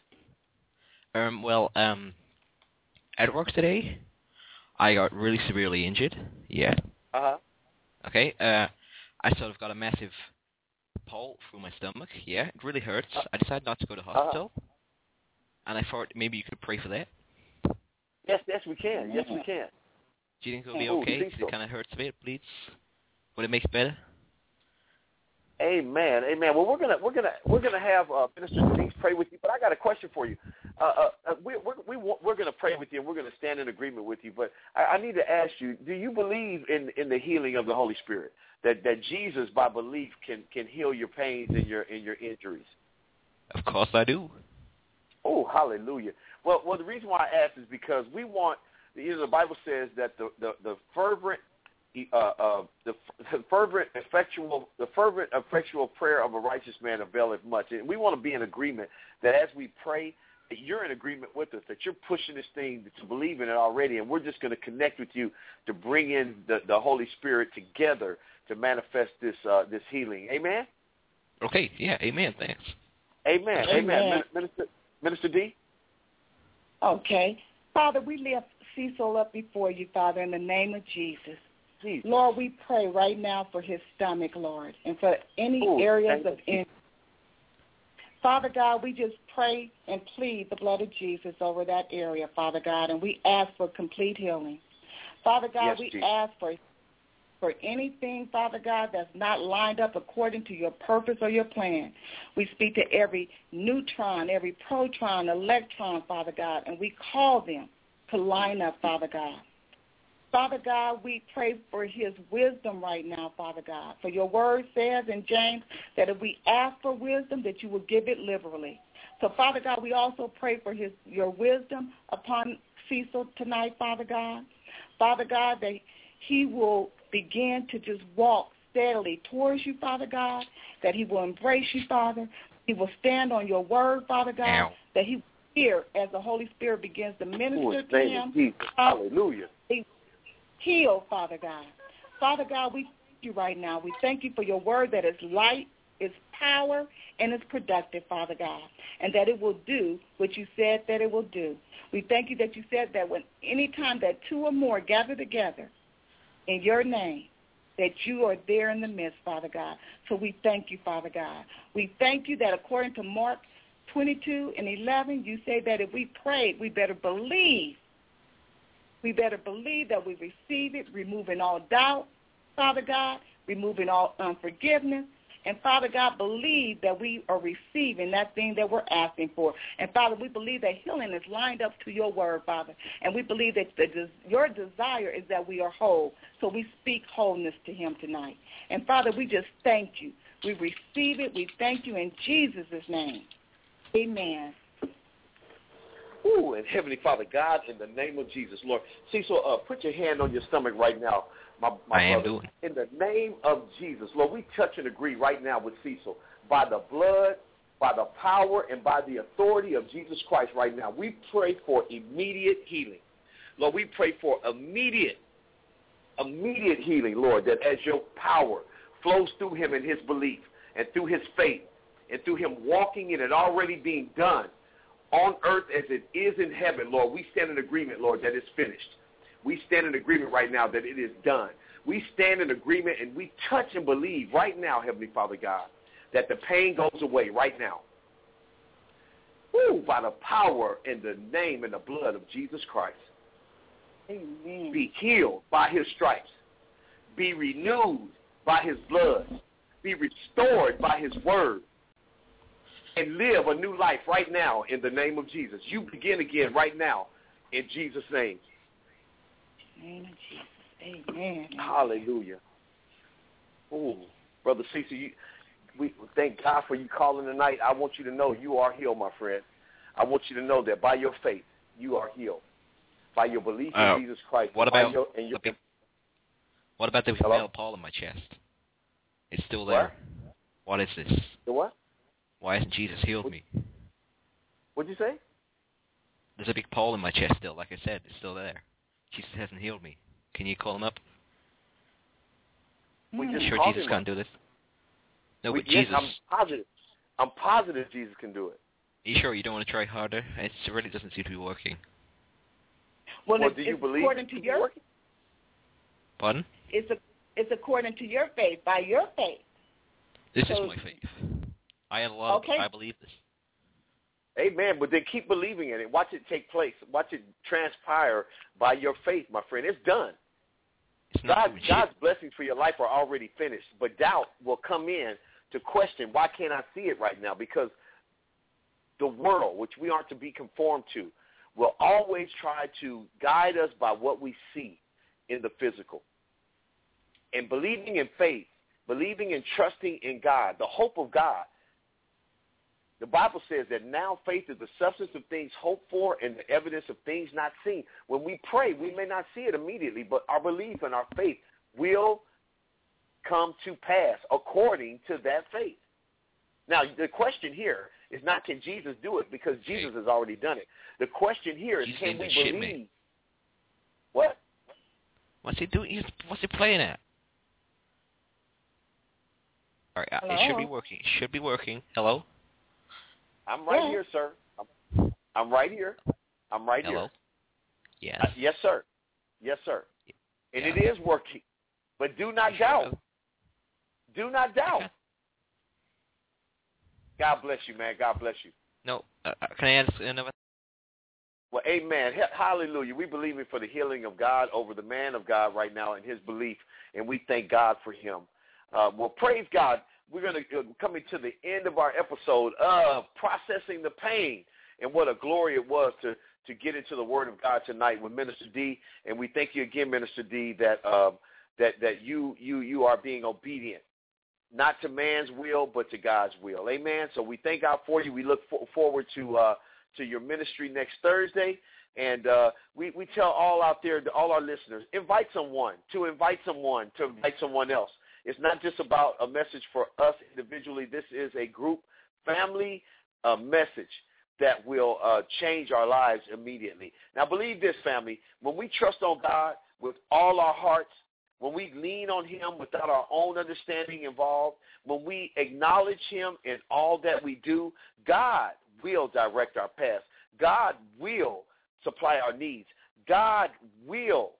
At work today, I got really severely injured. Yeah. Uh-huh. Okay. I sort of got a massive pull through my stomach. Yeah, it really hurts. I decided not to go to the hospital, and I thought maybe you could pray for that. Yes, we can. Yes, we can. Do you think it'll be okay? Because it kind of hurts a bit, bleeds. Would it make it better? Amen. Well, we're gonna have Minister Denise pray with you, but I got a question for you. We're gonna pray with you, and we're gonna stand in agreement with you. But I need to ask you: do you believe in the healing of the Holy Spirit? That Jesus, by belief, can heal your pains and your injuries? Of course, I do. Oh, hallelujah! Well, the reason why I ask is because we want. The Bible says that the fervent effectual prayer of a righteous man availeth much. And we want to be in agreement that as we pray, that you're in agreement with us, that you're pushing this thing to believe in it already, and we're just going to connect with you to bring in the Holy Spirit together to manifest this healing. Amen? Okay, yeah, amen, thanks. Amen. Minister D? Okay. Father, we lift Cecil up before you, Father, in the name of Jesus. Lord, we pray right now for his stomach, Lord, and for any areas of injury. Father God, we just pray and plead the blood of Jesus over that area, Father God, and we ask for complete healing. Father God, we ask for anything, Father God, that's not lined up according to your purpose or your plan. We speak to every neutron, every proton, electron, Father God, and we call them to line up, Father God. Father God, we pray for his wisdom right now, Father God. For your word says in James that if we ask for wisdom, that you will give it liberally. So, Father God, we also pray for your wisdom upon Cecil tonight, Father God. Father God, that he will begin to just walk steadily towards you, Father God, that he will embrace you, Father. He will stand on your word, Father God, that he will hear as the Holy Spirit begins to minister to him. Jesus. Hallelujah. He heal, Father God. Father God, we thank you right now. We thank you for your word that is light, is power, and is productive, Father God, and that it will do what you said that it will do. We thank you that you said that when any time that two or more gather together in your name, that you are there in the midst, Father God. So we thank you, Father God. We thank you that according to Mark 22:11, you say that if we prayed, we better believe. We better believe that we receive it, removing all doubt, Father God, removing all unforgiveness. And, Father God, believe that we are receiving that thing that we're asking for. And, Father, we believe that healing is lined up to your word, Father. And we believe that your desire is that we are whole. So we speak wholeness to him tonight. And, Father, we just thank you. We receive it. We thank you in Jesus' name. Amen. Ooh, and Heavenly Father, God, in the name of Jesus, Lord. Cecil, put your hand on your stomach right now, my brother. In the name of Jesus, Lord, we touch and agree right now with Cecil. By the blood, by the power, and by the authority of Jesus Christ right now, we pray for immediate healing. Lord, we pray for immediate healing, Lord, that as your power flows through him in his belief and through his faith and through him walking in it already being done on earth as it is in heaven, Lord, we stand in agreement, Lord, that it's finished. We stand in agreement right now that it is done. We stand in agreement and we touch and believe right now, Heavenly Father God, that the pain goes away right now. Woo, by the power and the name and the blood of Jesus Christ. Amen. Be healed by his stripes. Be renewed by his blood. Be restored by his word. And live a new life right now in the name of Jesus. You begin again right now in Jesus' name. In the name of Jesus. Amen. Hallelujah. Oh, Brother Cecil, we thank God for you calling tonight. I want you to know you are healed, my friend. I want you to know that by your faith, you are healed. By your belief in Jesus Christ. What about the Hello? male Paul in my chest? It's still there. What is this? The what? Why hasn't Jesus healed me? What'd you say? There's a big Paul in my chest still. Like I said, it's still there. Jesus hasn't healed me. Can you call him up? Sure Jesus can't do this? No, but Jesus... I'm positive Jesus can do it. Are you sure you don't want to try harder? It really doesn't seem to be working. Well, do you believe according to your... Pardon? It's according to your faith, by your faith. This is my faith. I believe this. Amen. But then keep believing in it. Watch it take place. Watch it transpire by your faith, my friend. It's done. God's blessings for your life are already finished. But doubt will come in to question, why can't I see it right now? Because the world, which we aren't to be conformed to, will always try to guide us by what we see in the physical. And believing in faith, believing and trusting in God, the hope of God, the Bible says that now faith is the substance of things hoped for and the evidence of things not seen. When we pray, we may not see it immediately, but our belief and our faith will come to pass according to that faith. Now, the question here is not can Jesus do it, because Jesus has already done it. The question here is can we believe? What? What's he doing? What's he playing at? All right, it should be working. It should be working. Hello? I'm right here, sir. I'm right here. I'm right Hello? here. Yes. Yes, sir. Yes, sir. And it is working. But do not doubt. Do not doubt. God bless you, man. God bless you. No. Can I ask another? Well, amen. Hallelujah. We believe for the healing of God over the man of God right now and his belief, and we thank God for him. Well, praise God. We're going to coming to the end of our episode of Processing the Pain, and what a glory it was to get into the Word of God tonight with Minister D. And we thank you again, Minister D, that you are being obedient, not to man's will, but to God's will. Amen. So we thank God for you. We look forward to your ministry next Thursday. And we tell all out there, all our listeners, invite someone else. It's not just about a message for us individually. This is a group family message that will change our lives immediately. Now, believe this, family. When we trust on God with all our hearts, when we lean on him without our own understanding involved, when we acknowledge him in all that we do, God will direct our paths. God will supply our needs. God will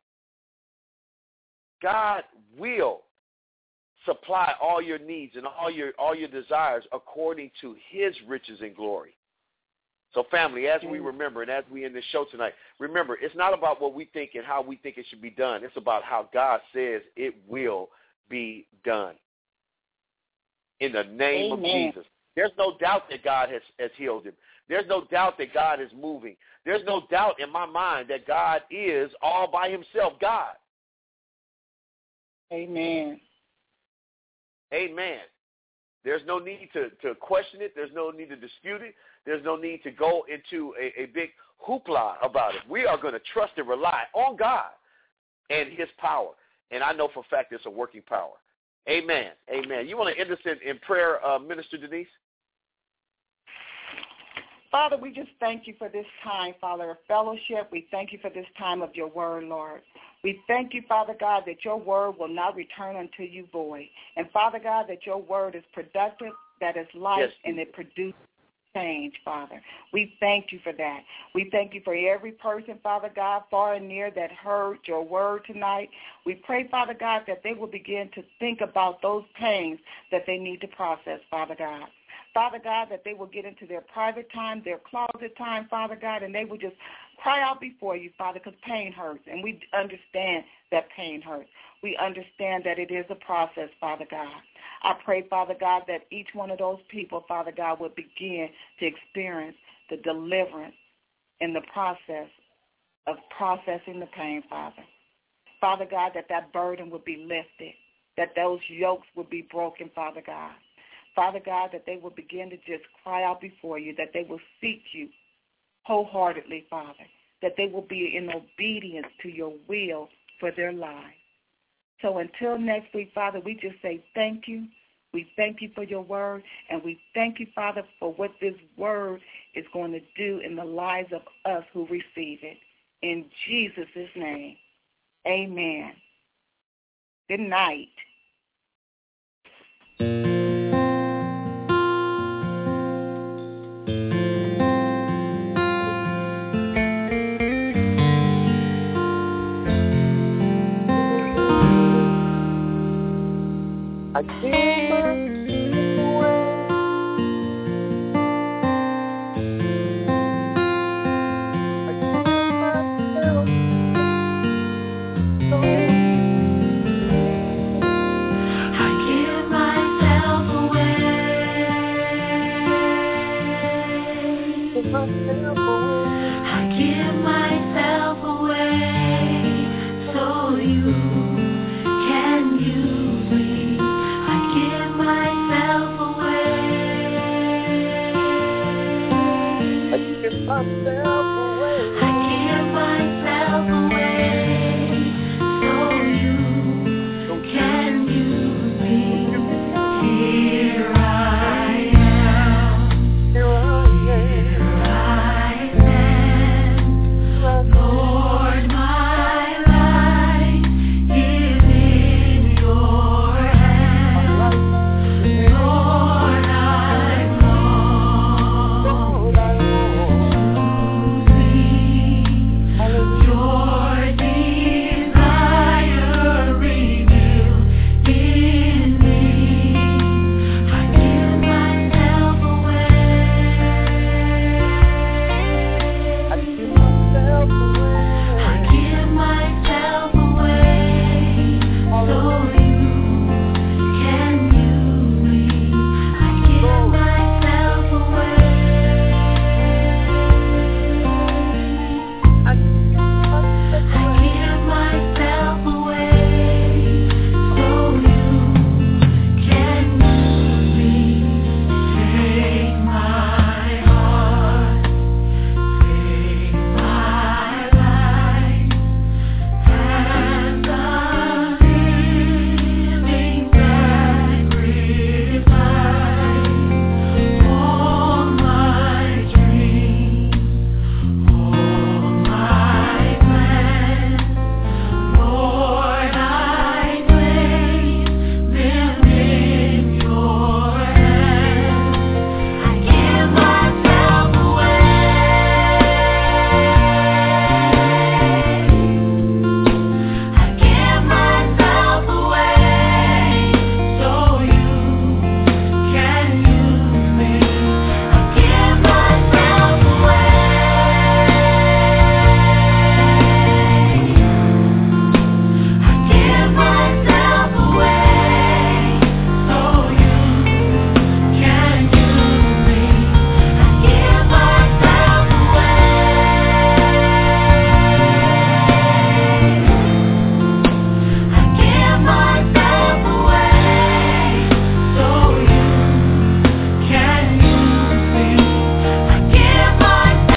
supply all your needs and all your desires according to his riches and glory. So, family, as we remember and as we end this show tonight, remember, it's not about what we think and how we think it should be done. It's about how God says it will be done. In the name of Jesus. There's no doubt that God has healed him. There's no doubt that God is moving. There's no doubt in my mind that God is all by himself God. Amen. Amen. There's no need to question it. There's no need to dispute it. There's no need to go into a big hoopla about it. We are going to trust and rely on God and his power. And I know for a fact it's a working power. Amen. Amen. You want to end us in prayer, Minister Denise? Father, we just thank you for this time, Father, of fellowship. We thank you for this time of your word, Lord. We thank you, Father God, that your word will not return unto you void. And, Father God, that your word is productive, that is life, yes, and it produces change, Father. We thank you for that. We thank you for every person, Father God, far and near that heard your word tonight. We pray, Father God, that they will begin to think about those pains that they need to process, Father God. Father God, that they will get into their private time, their closet time, Father God, and they will just cry out before you, Father, because pain hurts, and we understand that pain hurts. We understand that it is a process, Father God. I pray, Father God, that each one of those people, Father God, will begin to experience the deliverance in the process of processing the pain, Father. Father God, that burden would be lifted, that those yokes would be broken, Father God. Father God, that they will begin to just cry out before you, that they will seek you wholeheartedly, Father, that they will be in obedience to your will for their lives. So until next week, Father, we just say thank you. We thank you for your word, and we thank you, Father, for what this word is going to do in the lives of us who receive it. In Jesus' name, amen. Good night. I give myself away. I give myself away. I give myself away so you can use me. Give myself away. I give myself